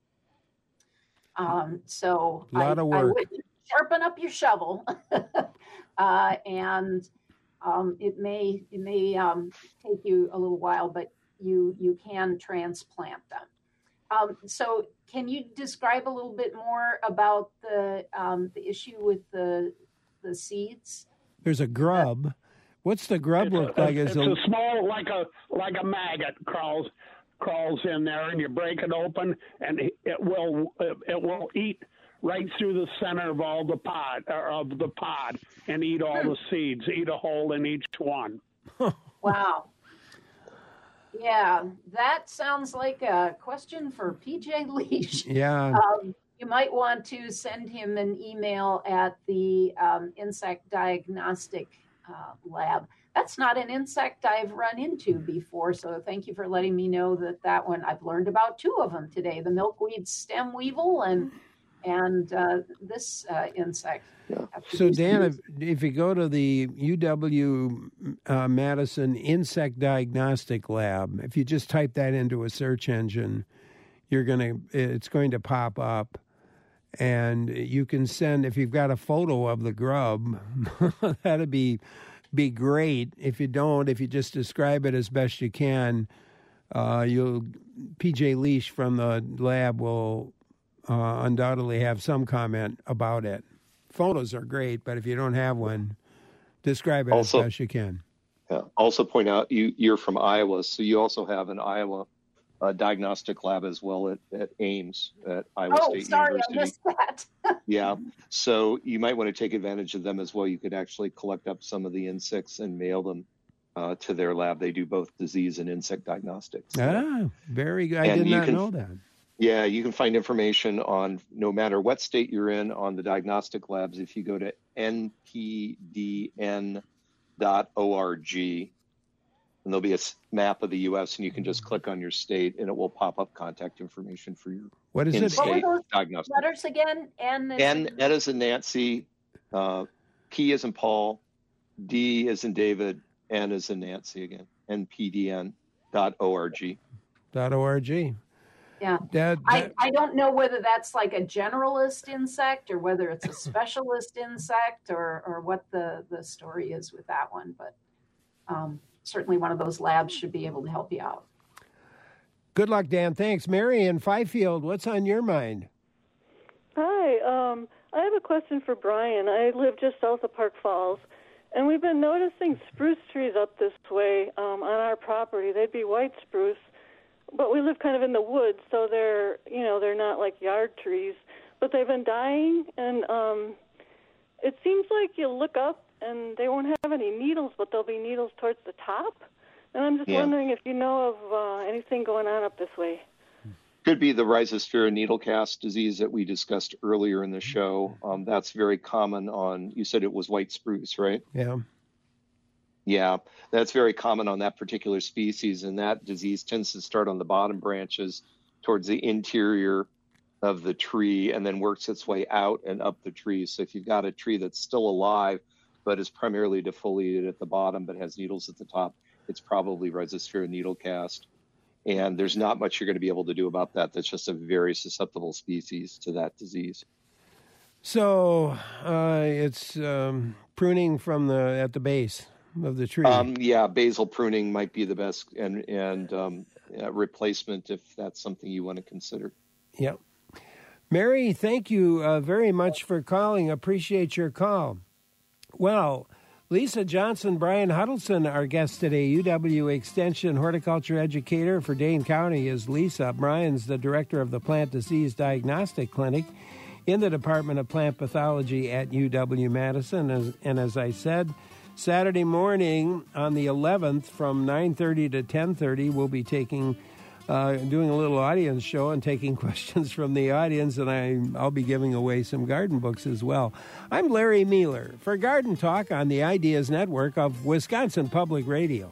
Um, so a lot I, of work. I would sharpen up your shovel, uh, and um, it may it may um, take you a little while, but you you can transplant them. Um, so, can you describe a little bit more about the um, the issue with the the seeds? There's a grub. What's the grub It's look a, like? It's Is a, a small, like a like a maggot crawls crawls in there, and you break it open, and it will it will eat right through the center of all the pod or of the pod and eat all the seeds, eat a hole in each one. Wow. Yeah, that sounds like a question for P J Leash. Yeah. Um, you might want to send him an email at the um, Insect Diagnostic uh, Lab. That's not an insect I've run into before, so thank you for letting me know that that one. I've learned about two of them today, the milkweed stem weevil and and uh, this uh, insect. Yeah. So, Dan, if, if you go to the U W uh, Madison Insect Diagnostic Lab, if you just type that into a search engine, you're gonna it's going to pop up, and you can send, if you've got a photo of the grub, that'd be be great. If you don't, if you just describe it as best you can, uh, you'll P J Leash from the lab will uh, undoubtedly have some comment about it. Photos are great, but if you don't have one, describe it Also- as best you can. Yeah. Also point out you, you're from Iowa, so you also have an Iowa uh, diagnostic lab as well at, at Ames at Iowa Oh, State sorry, University. I missed that. Yeah. So you might want to take advantage of them as well. You could actually collect up some of the insects and mail them uh, to their lab. They do both disease and insect diagnostics. Ah, very good. I And did you not can- know that. Yeah, you can find information on no matter what state you're in on the diagnostic labs. If you go to n p d n dot org, and there'll be a s- map of the U S, and you can just click on your state, and it will pop up contact information for your What is it? What were in-state those diagnostic. letters again? N. is- N, N as in Nancy, uh, P as in Paul, D as in David, N as in Nancy again, n p d n dot org. Dot org. Yeah. That, I, that, I don't know whether that's like a generalist insect or whether it's a specialist insect or, or what the, the story is with that one. But um, certainly one of those labs should be able to help you out. good luck, Dan. Thanks. Mary in Fifield, what's on your mind? Hi, um, I have a question for Brian. I live just south of Park Falls, and we've been noticing spruce trees up this way um, on our property. They'd be white spruce, but we live kind of in the woods, so they're, you know, they're not like yard trees, but they've been dying, and um, it seems like you look up and they won't have any needles, but there'll be needles towards the top. And I'm just Yeah. wondering if you know of uh, anything going on up this way. Could be the Rhizosphaera needlecast disease that we discussed earlier in the show. Um, that's very common on, you said it was white spruce, right? Yeah. Yeah, that's very common on that particular species, and that disease tends to start on the bottom branches towards the interior of the tree and then works its way out and up the tree. So if you've got a tree that's still alive but is primarily defoliated at the bottom, but has needles at the top. It's probably Rhizosphaera needle cast. And there's not much you're going to be able to do about that. That's just a very susceptible species to that disease. So uh, it's um, pruning from the at the base of the tree. Um, yeah, basal pruning might be the best, and and um, uh, replacement if that's something you want to consider. Yep. Mary, thank you uh, very much for calling. Appreciate your call. Well, Lisa Johnson, Brian Huddleston, our guest today, U W Extension horticulture educator for Dane County is Lisa. Brian's the director of the Plant Disease Diagnostic Clinic in the Department of Plant Pathology at U W-Madison. And, and as I said, Saturday morning on the eleventh from nine thirty to ten thirty, we'll be taking, uh, doing a little audience show and taking questions from the audience, and I, I'll be giving away some garden books as well. I'm Larry Mueller for Garden Talk on the Ideas Network of Wisconsin Public Radio.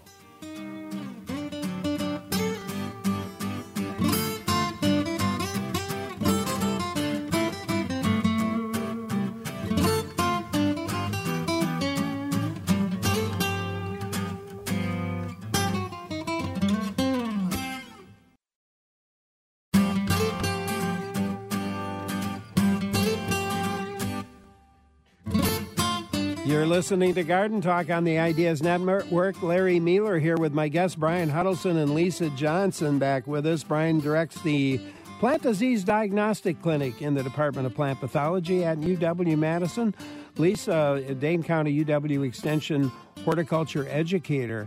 You're listening to Garden Talk on the Ideas Network. Larry Mueller here with my guests, Brian Huddleston and Lisa Johnson, back with us. Brian directs the Plant Disease Diagnostic Clinic in the Department of Plant Pathology at U W-Madison. Lisa, Dane County U W Extension horticulture educator.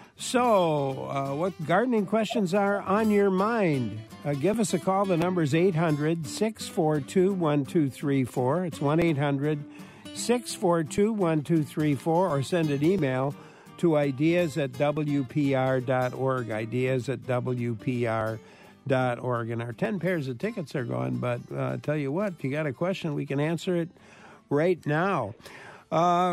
So, uh, what gardening questions are on your mind? Uh, give us a call. The number is eight hundred, six four two, one two three four. It's one eight hundred, six four two, one two three four, or send an email to ideas at w p r dot org, ideas at w p r dot org. And our ten pairs of tickets are gone, but uh, tell you what, if you got a question, we can answer it right now. Uh,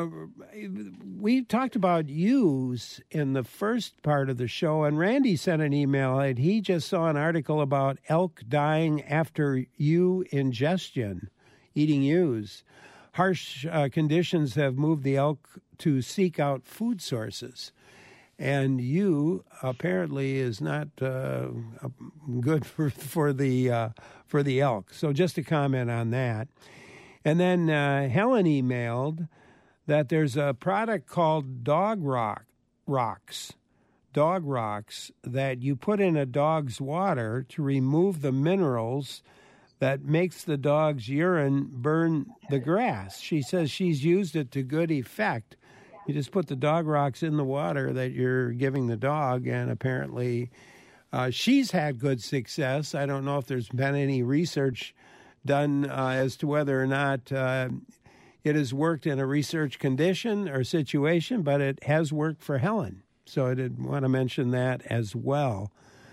we talked about ewes in the first part of the show, and Randy sent an email, and he just saw an article about elk dying after ewe ingestion, eating ewes. Harsh uh, conditions have moved the elk to seek out food sources. And ewe apparently is not uh, good for for the uh, for the elk. So just a comment on that. And then uh, Helen emailed that there's a product called Dog Rock Rocks, Dog Rocks, that you put in a dog's water to remove the minerals that makes the dog's urine burn the grass. She says she's used it to good effect. You just put the Dog Rocks in the water that you're giving the dog, and apparently uh, she's had good success. I don't know if there's been any research done uh, as to whether or not uh, it has worked in a research condition or situation, but it has worked for Helen. So I did want to mention that as well.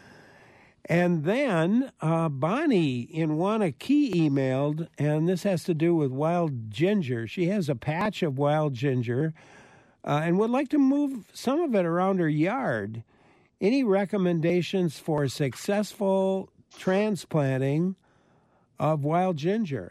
And then uh, Bonnie in Wanakee emailed, and this has to do with wild ginger. She has a patch of wild ginger uh, and would like to move some of it around her yard. Any recommendations for successful transplanting of wild ginger?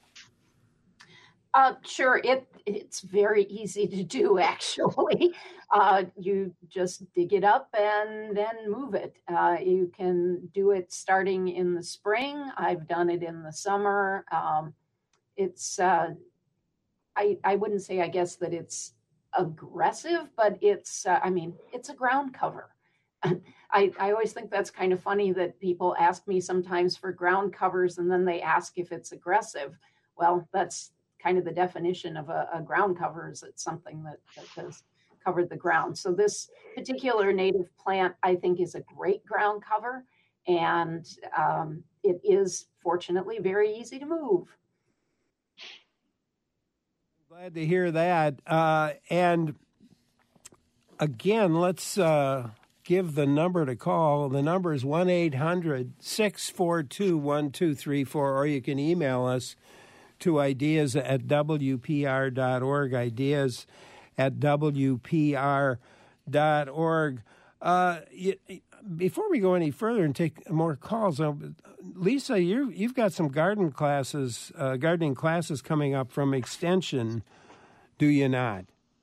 Uh, sure, it it's very easy to do, actually. Uh, you just dig it up and then move it. Uh, you can do it starting in the spring. I've done it in the summer. Um, it's, uh, I, I wouldn't say, I guess, that it's aggressive, but it's, uh, I mean, it's a ground cover. I, I always think that's kind of funny that people ask me sometimes for ground covers and then they ask if it's aggressive. Well, that's kind of the definition of a, a ground cover, is it's something that, that has covered the ground. So this particular native plant, I think, is a great ground cover, and um, it is fortunately very easy to move. Glad to hear that. Uh, and again, let's uh, give the number to call. The number is one eight hundred, six four two, one two three four, or you can email us to ideas at w p r dot org, ideas at w p r dot org. Uh, you, before we go any further and take more calls, uh, Lisa, you you've got some garden classes, uh, gardening classes coming up from Extension, do you not?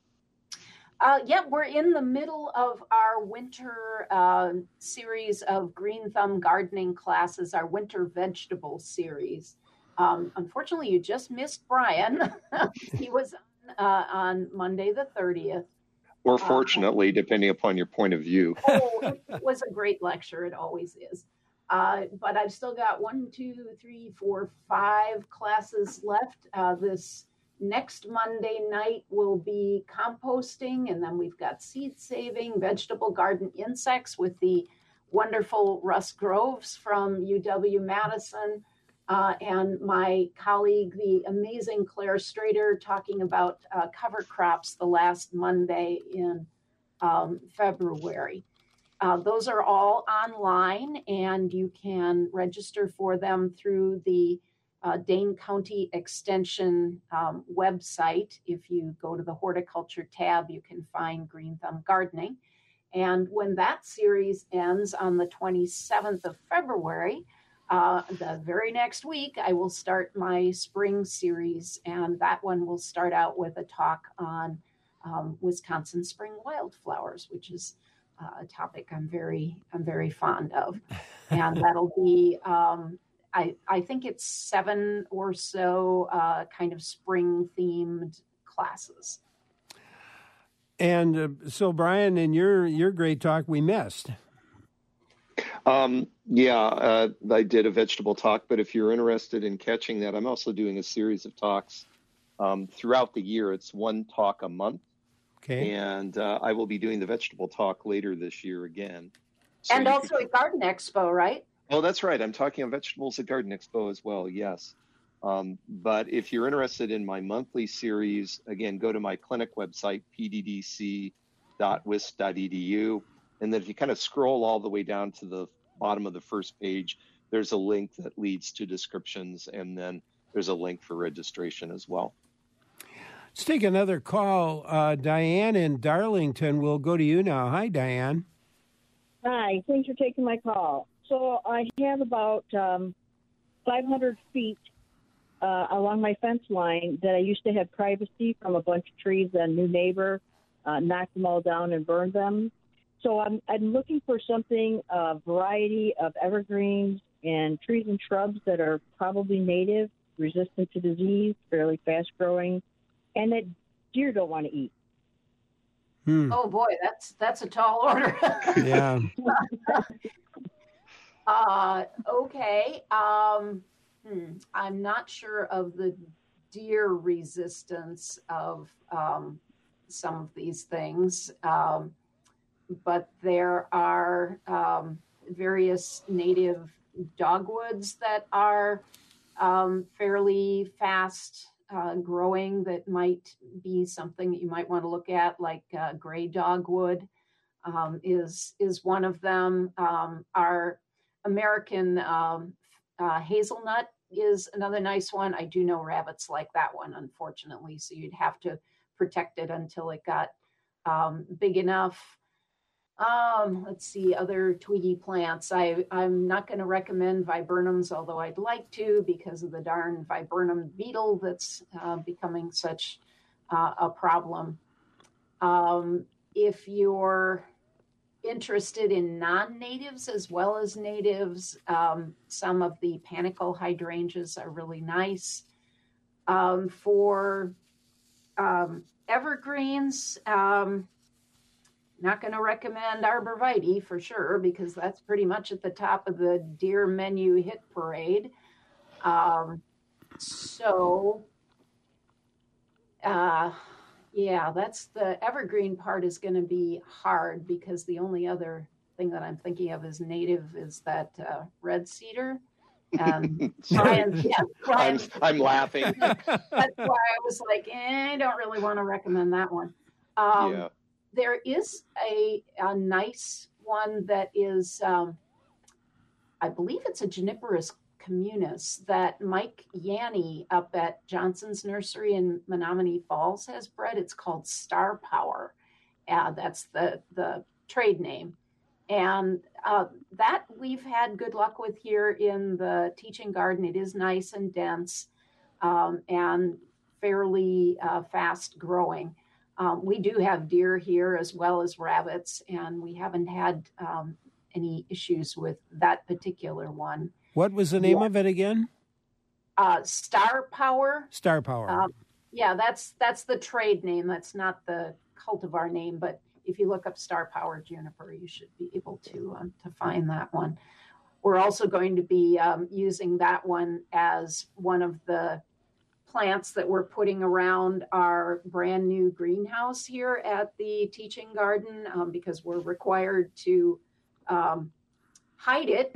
Uh, yeah, we're in the middle of our winter uh, series of Green Thumb gardening classes, our winter vegetable series. Um, unfortunately, you just missed Brian. He was uh, on Monday the thirtieth. Or fortunately, uh, depending upon your point of view. Oh, it was a great lecture. It always is. Uh, but I've still got one, two, three, four, five classes left. Uh, this next Monday night will be composting, and then we've got seed saving, vegetable garden insects with the wonderful Russ Groves from U W-Madison, uh, and my colleague, the amazing Claire Strader, talking about uh, cover crops the last Monday in um, February. Uh, those are all online, and you can register for them through the Uh, Dane County Extension um, website. If you go to the horticulture tab, you can find Green Thumb Gardening. And when that series ends on the twenty-seventh of February, uh, the very next week, I will start my spring series. And that one will start out with a talk on um, Wisconsin spring wildflowers, which is uh, a topic I'm very, I'm very fond of. And that'll be um, I, I think it's seven or so uh, kind of spring themed classes. And uh, so, Brian, in your, your great talk, we missed. Um, yeah, uh, I did a vegetable talk, but if you're interested in catching that, I'm also doing a series of talks um, throughout the year. It's one talk a month. Okay. And uh, I will be doing the vegetable talk later this year again. So and also can... at Garden Expo, right? Oh, that's right. I'm talking on vegetables at Garden Expo as well. Yes. Um, but if you're interested in my monthly series, again, go to my clinic website, p d d c dot w i s dot e d u. And then if you kind of scroll all the way down to the bottom of the first page, there's a link that leads to descriptions. And then there's a link for registration as well. Let's take another call. Uh, Diane in Darlington, we'll go to you now. Hi, Diane. Hi. Thanks for taking my call. So I have about um, five hundred feet uh, along my fence line that I used to have privacy from a bunch of trees. A new neighbor uh, knocked them all down and burned them. So I'm, I'm looking for something, a variety of evergreens and trees and shrubs that are probably native, resistant to disease, fairly fast growing, and that deer don't want to eat. Hmm. Oh boy, that's that's a tall order. Yeah. Uh, okay. Um, hmm, I'm not sure of the deer resistance of um, some of these things, um, but there are um, various native dogwoods that are um, fairly fast uh, growing that might be something that you might want to look at, like uh, gray dogwood um, is, is one of them. Um, our American um, uh, hazelnut is another nice one. I do know rabbits like that one, unfortunately, so you'd have to protect it until it got um, big enough. Um, let's see, other twiggy plants. I, I'm not going to recommend viburnums, although I'd like to because of the darn viburnum beetle that's uh, becoming such uh, a problem. Um, if you're interested in non-natives as well as natives, um, some of the panicle hydrangeas are really nice. Um, for um, evergreens, um, not going to recommend arborvitae for sure, because that's pretty much at the top of the deer menu hit parade. Um, so, uh, yeah, that's the evergreen part is going to be hard because the only other thing that I'm thinking of as native is that uh, red cedar. Um, Brian, yeah, Brian, I'm, I'm laughing. That's why I was like, eh, I don't really want to recommend that one. Um, yeah. There is a, a nice one that is, um, I believe it's a Juniperus communis that Mike Yanni up at Johnson's Nursery in Menominee Falls has bred. It's called Star Power. Uh, that's the, the trade name. And uh, that we've had good luck with here in the teaching garden. It is nice and dense um, and fairly uh, fast growing. Um, we do have deer here as well as rabbits, and we haven't had um, any issues with that particular one. What was the name Yeah. of it again? Uh, Star Power. Star Power. Um, yeah, that's that's the trade name. That's not the cultivar name. But if you look up Star Power juniper, you should be able to um, to find that one. We're also going to be um, using that one as one of the plants that we're putting around our brand new greenhouse here at the Teaching Garden um, because we're required to um, hide it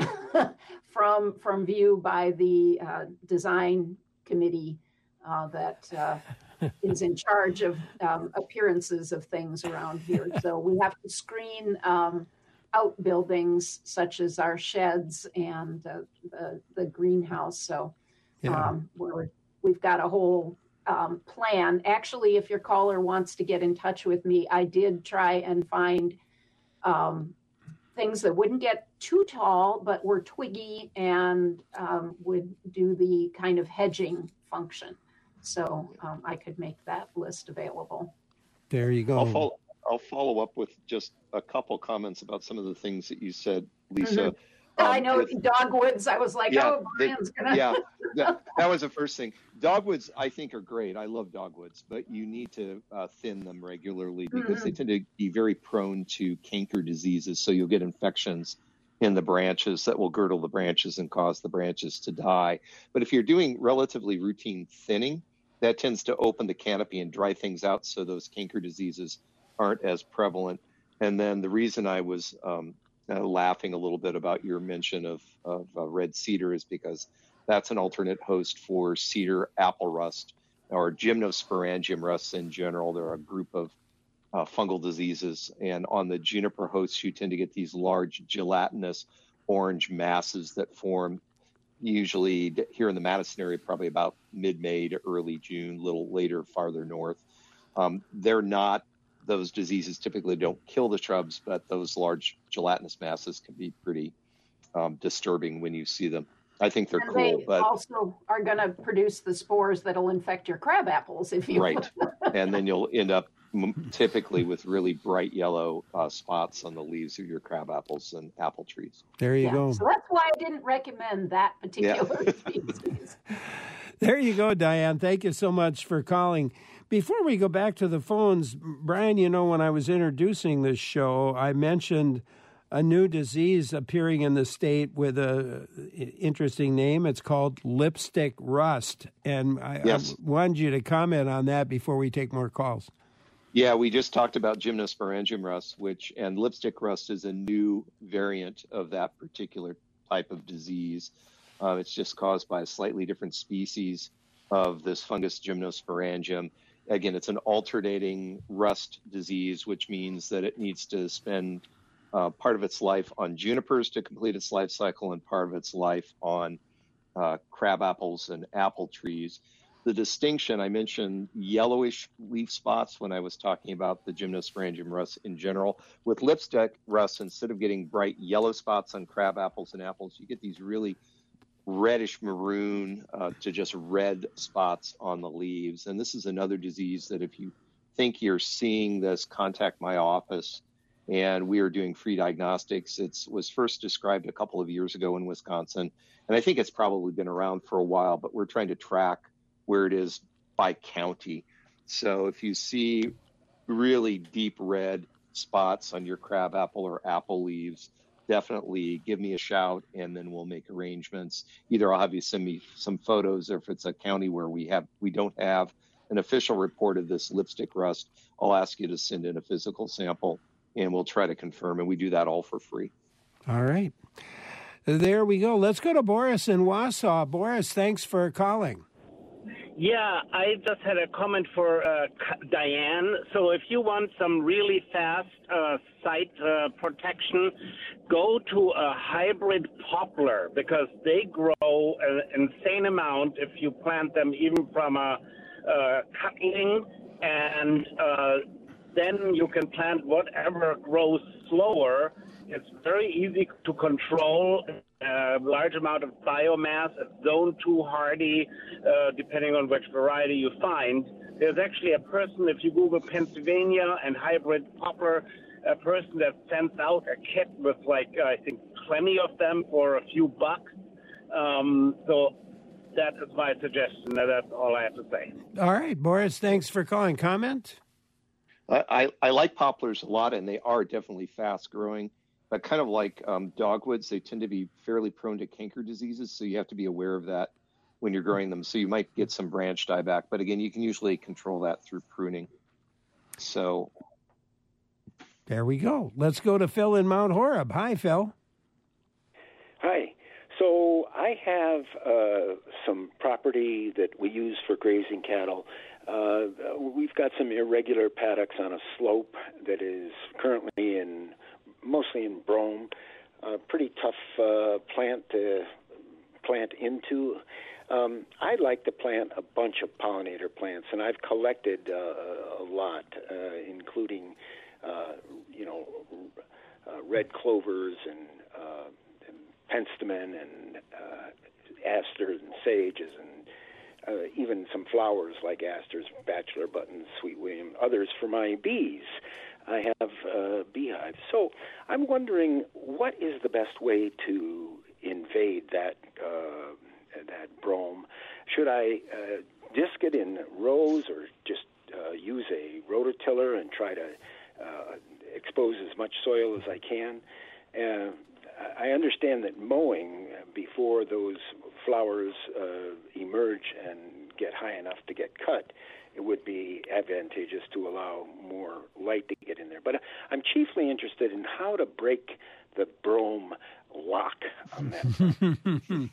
from from view by the uh, design committee uh, that uh, is in charge of um, appearances of things around here. So we have to screen um, outbuildings such as our sheds and uh, the the greenhouse. So Yeah. um, we're we've got a whole um, plan. Actually, if your caller wants to get in touch with me, I did try and find um, things that wouldn't get too tall, but were twiggy and um, would do the kind of hedging function. So um, I could make that list available. There you go. I'll follow, I'll follow up with just a couple comments about some of the things that you said, Lisa. Mhm. I Um, know with- dogwoods. I was like, Yeah, oh, they- Brian's gonna. yeah, that, that was the first thing. Dogwoods, I think, are great. I love dogwoods, but you need to uh, thin them regularly because they Mhm. tend to be very prone to canker diseases. So you'll get infections in the branches that will girdle the branches and cause the branches to die. But if you're doing relatively routine thinning, that tends to open the canopy and dry things out so those canker diseases aren't as prevalent. And then the reason I was um, uh, laughing a little bit about your mention of, of uh, red cedar is because that's an alternate host for cedar apple rust or gymnosporangium rusts in general. They're a group of uh, fungal diseases. And on the juniper hosts, you tend to get these large gelatinous orange masses that form usually here in the Madison area, probably about mid-May to early June, a little later, farther north. Um, they're not, those diseases typically don't kill the shrubs, but those large gelatinous masses can be pretty um, disturbing when you see them. I think they're And cool, they but also are going to produce the spores that'll infect your crab apples if you right. And then you'll end up m- typically with really bright yellow uh, spots on the leaves of your crab apples and apple trees. There you Yeah, go. so that's why I didn't recommend that particular species. There you go, Diane. Thank you so much for calling. Before we go back to the phones, Brian, you know, when I was introducing this show, I mentioned a new disease appearing in the state with a interesting name. It's called lipstick rust. And I, Yes. I wanted you to comment on that before we take more calls. Yeah, we just talked about gymnosporangium rust, which and lipstick rust is a new variant of that particular type of disease. Uh, it's just caused by a slightly different species of this fungus, gymnosporangium. Again, it's an alternating rust disease, which means that it needs to spend uh, part of its life on junipers to complete its life cycle and part of its life on uh, crab apples and apple trees. The distinction, I mentioned yellowish leaf spots when I was talking about the gymnosporangium rust in general. With lipstick rust, instead of getting bright yellow spots on crab apples and apples, you get these really reddish maroon uh, to just red spots on the leaves. And this is another disease that if you think you're seeing this, contact my office. And we are doing free diagnostics. It was first described a couple of years ago in Wisconsin. And I think it's probably been around for a while, but we're trying to track where it is by county. So if you see really deep red spots on your crabapple or apple leaves, definitely give me a shout and then we'll make arrangements. Either I'll have you send me some photos, or if it's a county where we have we don't have an official report of this lipstick rust, I'll ask you to send in a physical sample and we'll try to confirm, and we do that all for free. All right. There we go. Let's go to Boris in Wausau. Boris, thanks for calling. Yeah, I just had a comment for uh, Diane. So if you want some really fast uh, site uh, protection, go to a hybrid poplar because they grow an insane amount if you plant them even from a uh, cutling, and uh, then you can plant whatever grows slower. It's very easy to control. A large amount of biomass. It's zone two hardy, uh, depending on which variety you find. There's actually a person, if you Google Pennsylvania and hybrid poplar, a person that sends out a kit with like, I think, twenty of them for a few bucks. Um, so that is my suggestion. That's all I have to say. All right, Boris, thanks for calling. Comment? I, I, I like poplars a lot, and they are definitely fast growing. But kind of like um, dogwoods, they tend to be fairly prone to canker diseases, so you have to be aware of that when you're growing them. So you might get some branch dieback, but again, you can usually control that through pruning. So there we go. Let's go to Phil in Mount Horeb. Hi, Phil. Hi. So I have uh, some property that we use for grazing cattle. Uh, we've got some irregular paddocks on a slope that is currently in, mostly in brome. A pretty tough uh, plant to plant into. Um, I'd like to plant a bunch of pollinator plants, and I've collected uh, a lot, uh, including, uh, you know, uh, red clovers and, uh, and penstemon and uh, asters and sages and uh, even some flowers like asters, bachelor buttons, sweet william, others for my bees. I have uh, beehives. So I'm wondering, what is the best way to invade that uh, that brome? Should I uh, disc it in rows or just uh, use a rototiller and try to uh, expose as much soil as I can? Uh, I understand that mowing before those flowers uh, emerge and get high enough to get cut, it would be advantageous to allow more light to get in there. But I'm chiefly interested in how to break the brome lock on that.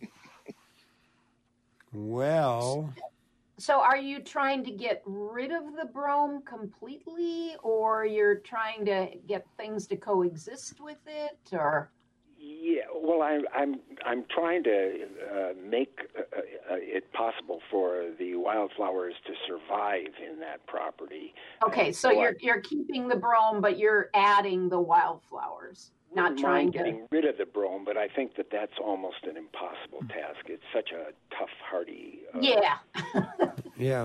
Well, so are you trying to get rid of the brome completely, or you're trying to get things to coexist with it, or? Yeah, well, I'm I'm I'm trying to uh, make uh, uh, it possible for the wildflowers to survive in that property. Okay, so you're you're keeping the brome, but you're adding the wildflowers, not trying to getting rid of the brome, but I think that that's almost an impossible task. It's such a tough, hardy. Uh, yeah. yeah.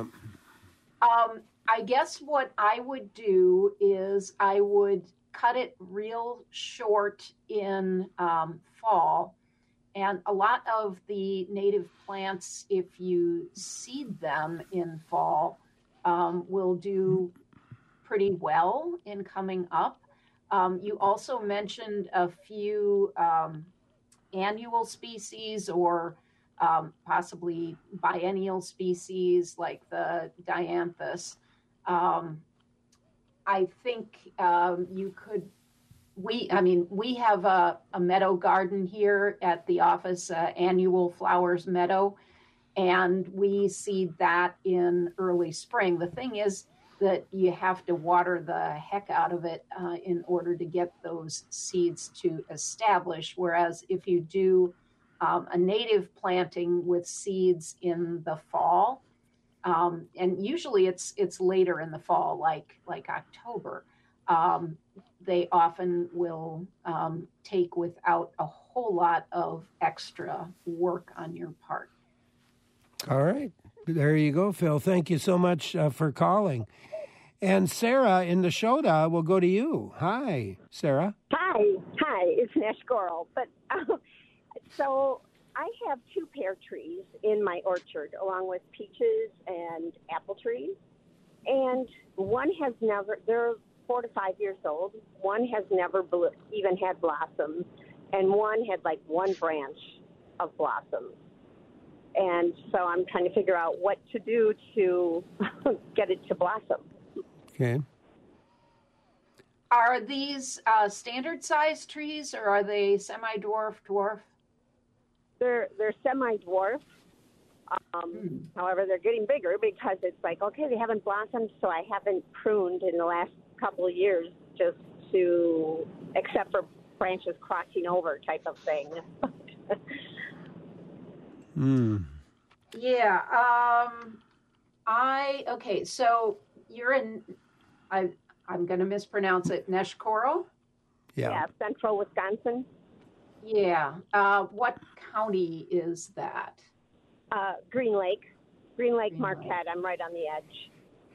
Um, I guess what I would do is I would cut it real short in um, fall. And a lot of the native plants, if you seed them in fall, um, will do pretty well in coming up. Um, you also mentioned a few um, annual species or um, possibly biennial species like the dianthus. Um, I think um, you could, we, I mean, we have a, a meadow garden here at the office, uh, Annual Flowers Meadow, and we seed that in early spring. The thing is that you have to water the heck out of it uh, in order to get those seeds to establish, whereas if you do um, a native planting with seeds in the fall, Um, and usually it's it's later in the fall, like like October. Um, they often will um, take without a whole lot of extra work on your part. All right. There you go, Phil. Thank you so much uh, for calling. And Sarah in the Shota will go to you. Hi, Sarah. Hi. Hi. It's Nash Goral. But uh, so... I have two pear trees in my orchard, along with peaches and apple trees. And one has never, they're four to five years old. One has never blo- even had blossoms. And one had like one branch of blossoms. And so I'm trying to figure out what to do to get it to blossom. Okay. Are these uh, standard size trees or are they semi-dwarf, dwarf? They're they're semi-dwarf. Um, mm. However, they're getting bigger because it's like, okay, they haven't blossomed, so I haven't pruned in the last couple of years just to, except for branches crotching over type of thing. Hmm. Yeah. Um, I, okay, so you're in, I, I'm going to mispronounce it, Neshkoro? Yeah. Yeah, central Wisconsin. Yeah. Uh, what county is that? Uh, Green Lake. Green Lake, Green Marquette. Lake. I'm right on the edge.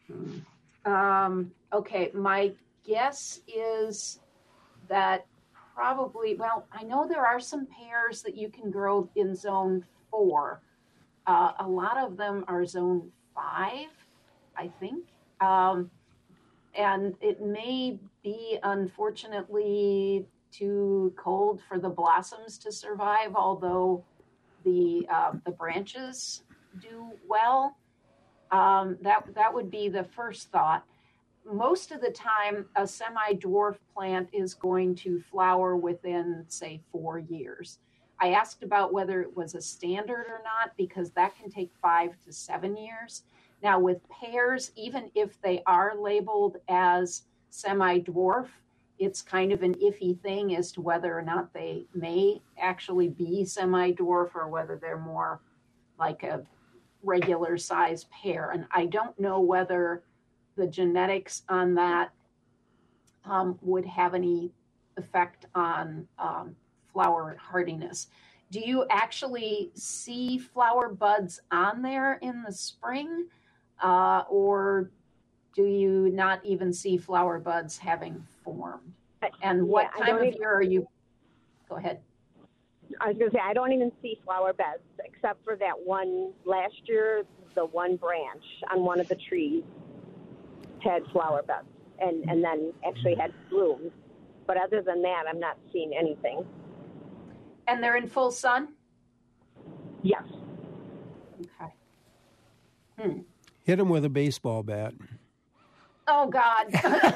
Um, okay, my guess is that probably, well, I know there are some pears that you can grow in zone four. Uh, a lot of them are zone five, I think. Um, and it may be, unfortunately, too cold for the blossoms to survive, although the uh, the branches do well. Um, that that would be the first thought. Most of the time, a semi-dwarf plant is going to flower within, say, four years. I asked about whether it was a standard or not, because that can take five to seven years. Now, with pears, even if they are labeled as semi-dwarf, it's kind of an iffy thing as to whether or not they may actually be semi-dwarf or whether they're more like a regular size pear. And I don't know whether the genetics on that um, would have any effect on um, flower hardiness. Do you actually see flower buds on there in the spring, uh, or do you not even see flower buds having formed? And what Yeah, I time don't of even- year are you? Go ahead. I was going to say, I don't even see flower beds except for that one last year, the one branch on one of the trees had flower beds and, and then actually had blooms. But other than that, I'm not seeing anything. And they're in full sun? Yes. Okay. Hmm. Hit him with a baseball bat. Oh, God.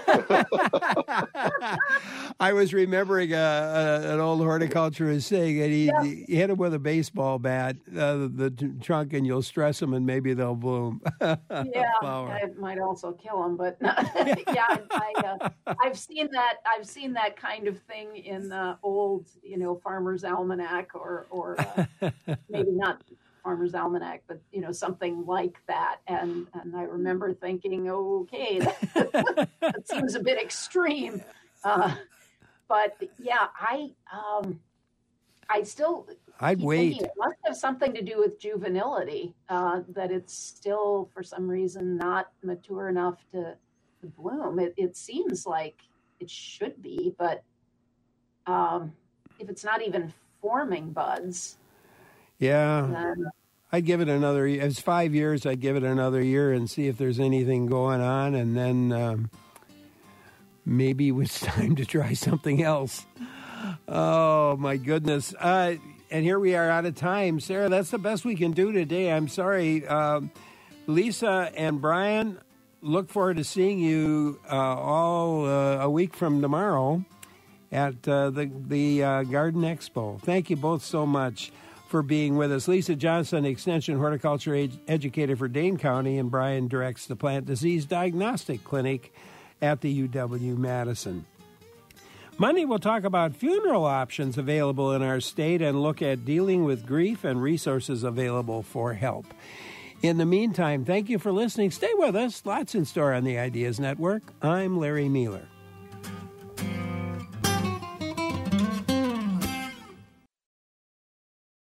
I was remembering uh, uh, an old horticulturist saying that he, Yeah. he hit him with a baseball bat, uh, the, the t- trunk, and you'll stress them, and maybe they'll bloom. Yeah, Flower. it might also kill them, but yeah, I, uh, I've seen that. I've seen that kind of thing in uh, old, you know, Farmer's Almanac, or or uh, maybe not Farmer's Almanac, but you know, something like that. And and I remember thinking, okay, that, that seems a bit extreme. Uh, but yeah, I um, I still. I'd keep wait. thinking It must have something to do with juvenility, uh, that it's still, for some reason, not mature enough to, to bloom. It, it seems like it should be, but um, if it's not even forming buds, Yeah. then I'd give it another, it's five years, I'd give it another year and see if there's anything going on, and then um, maybe it's time to try something else. Oh, my goodness. Uh, and here we are out of time. Sarah, that's the best we can do today. I'm sorry. Um, Lisa and Brian, look forward to seeing you uh, all uh, a week from tomorrow at uh, the, the uh, Garden Expo. Thank you both so much for being with us. Lisa Johnson, Extension Horticulture ed- Educator for Dane County, and Brian directs the Plant Disease Diagnostic Clinic at the U W-Madison. Monday, we'll talk about funeral options available in our state and look at dealing with grief and resources available for help. In the meantime, thank you for listening. Stay with us. Lots in store on the Ideas Network. I'm Larry Mueller.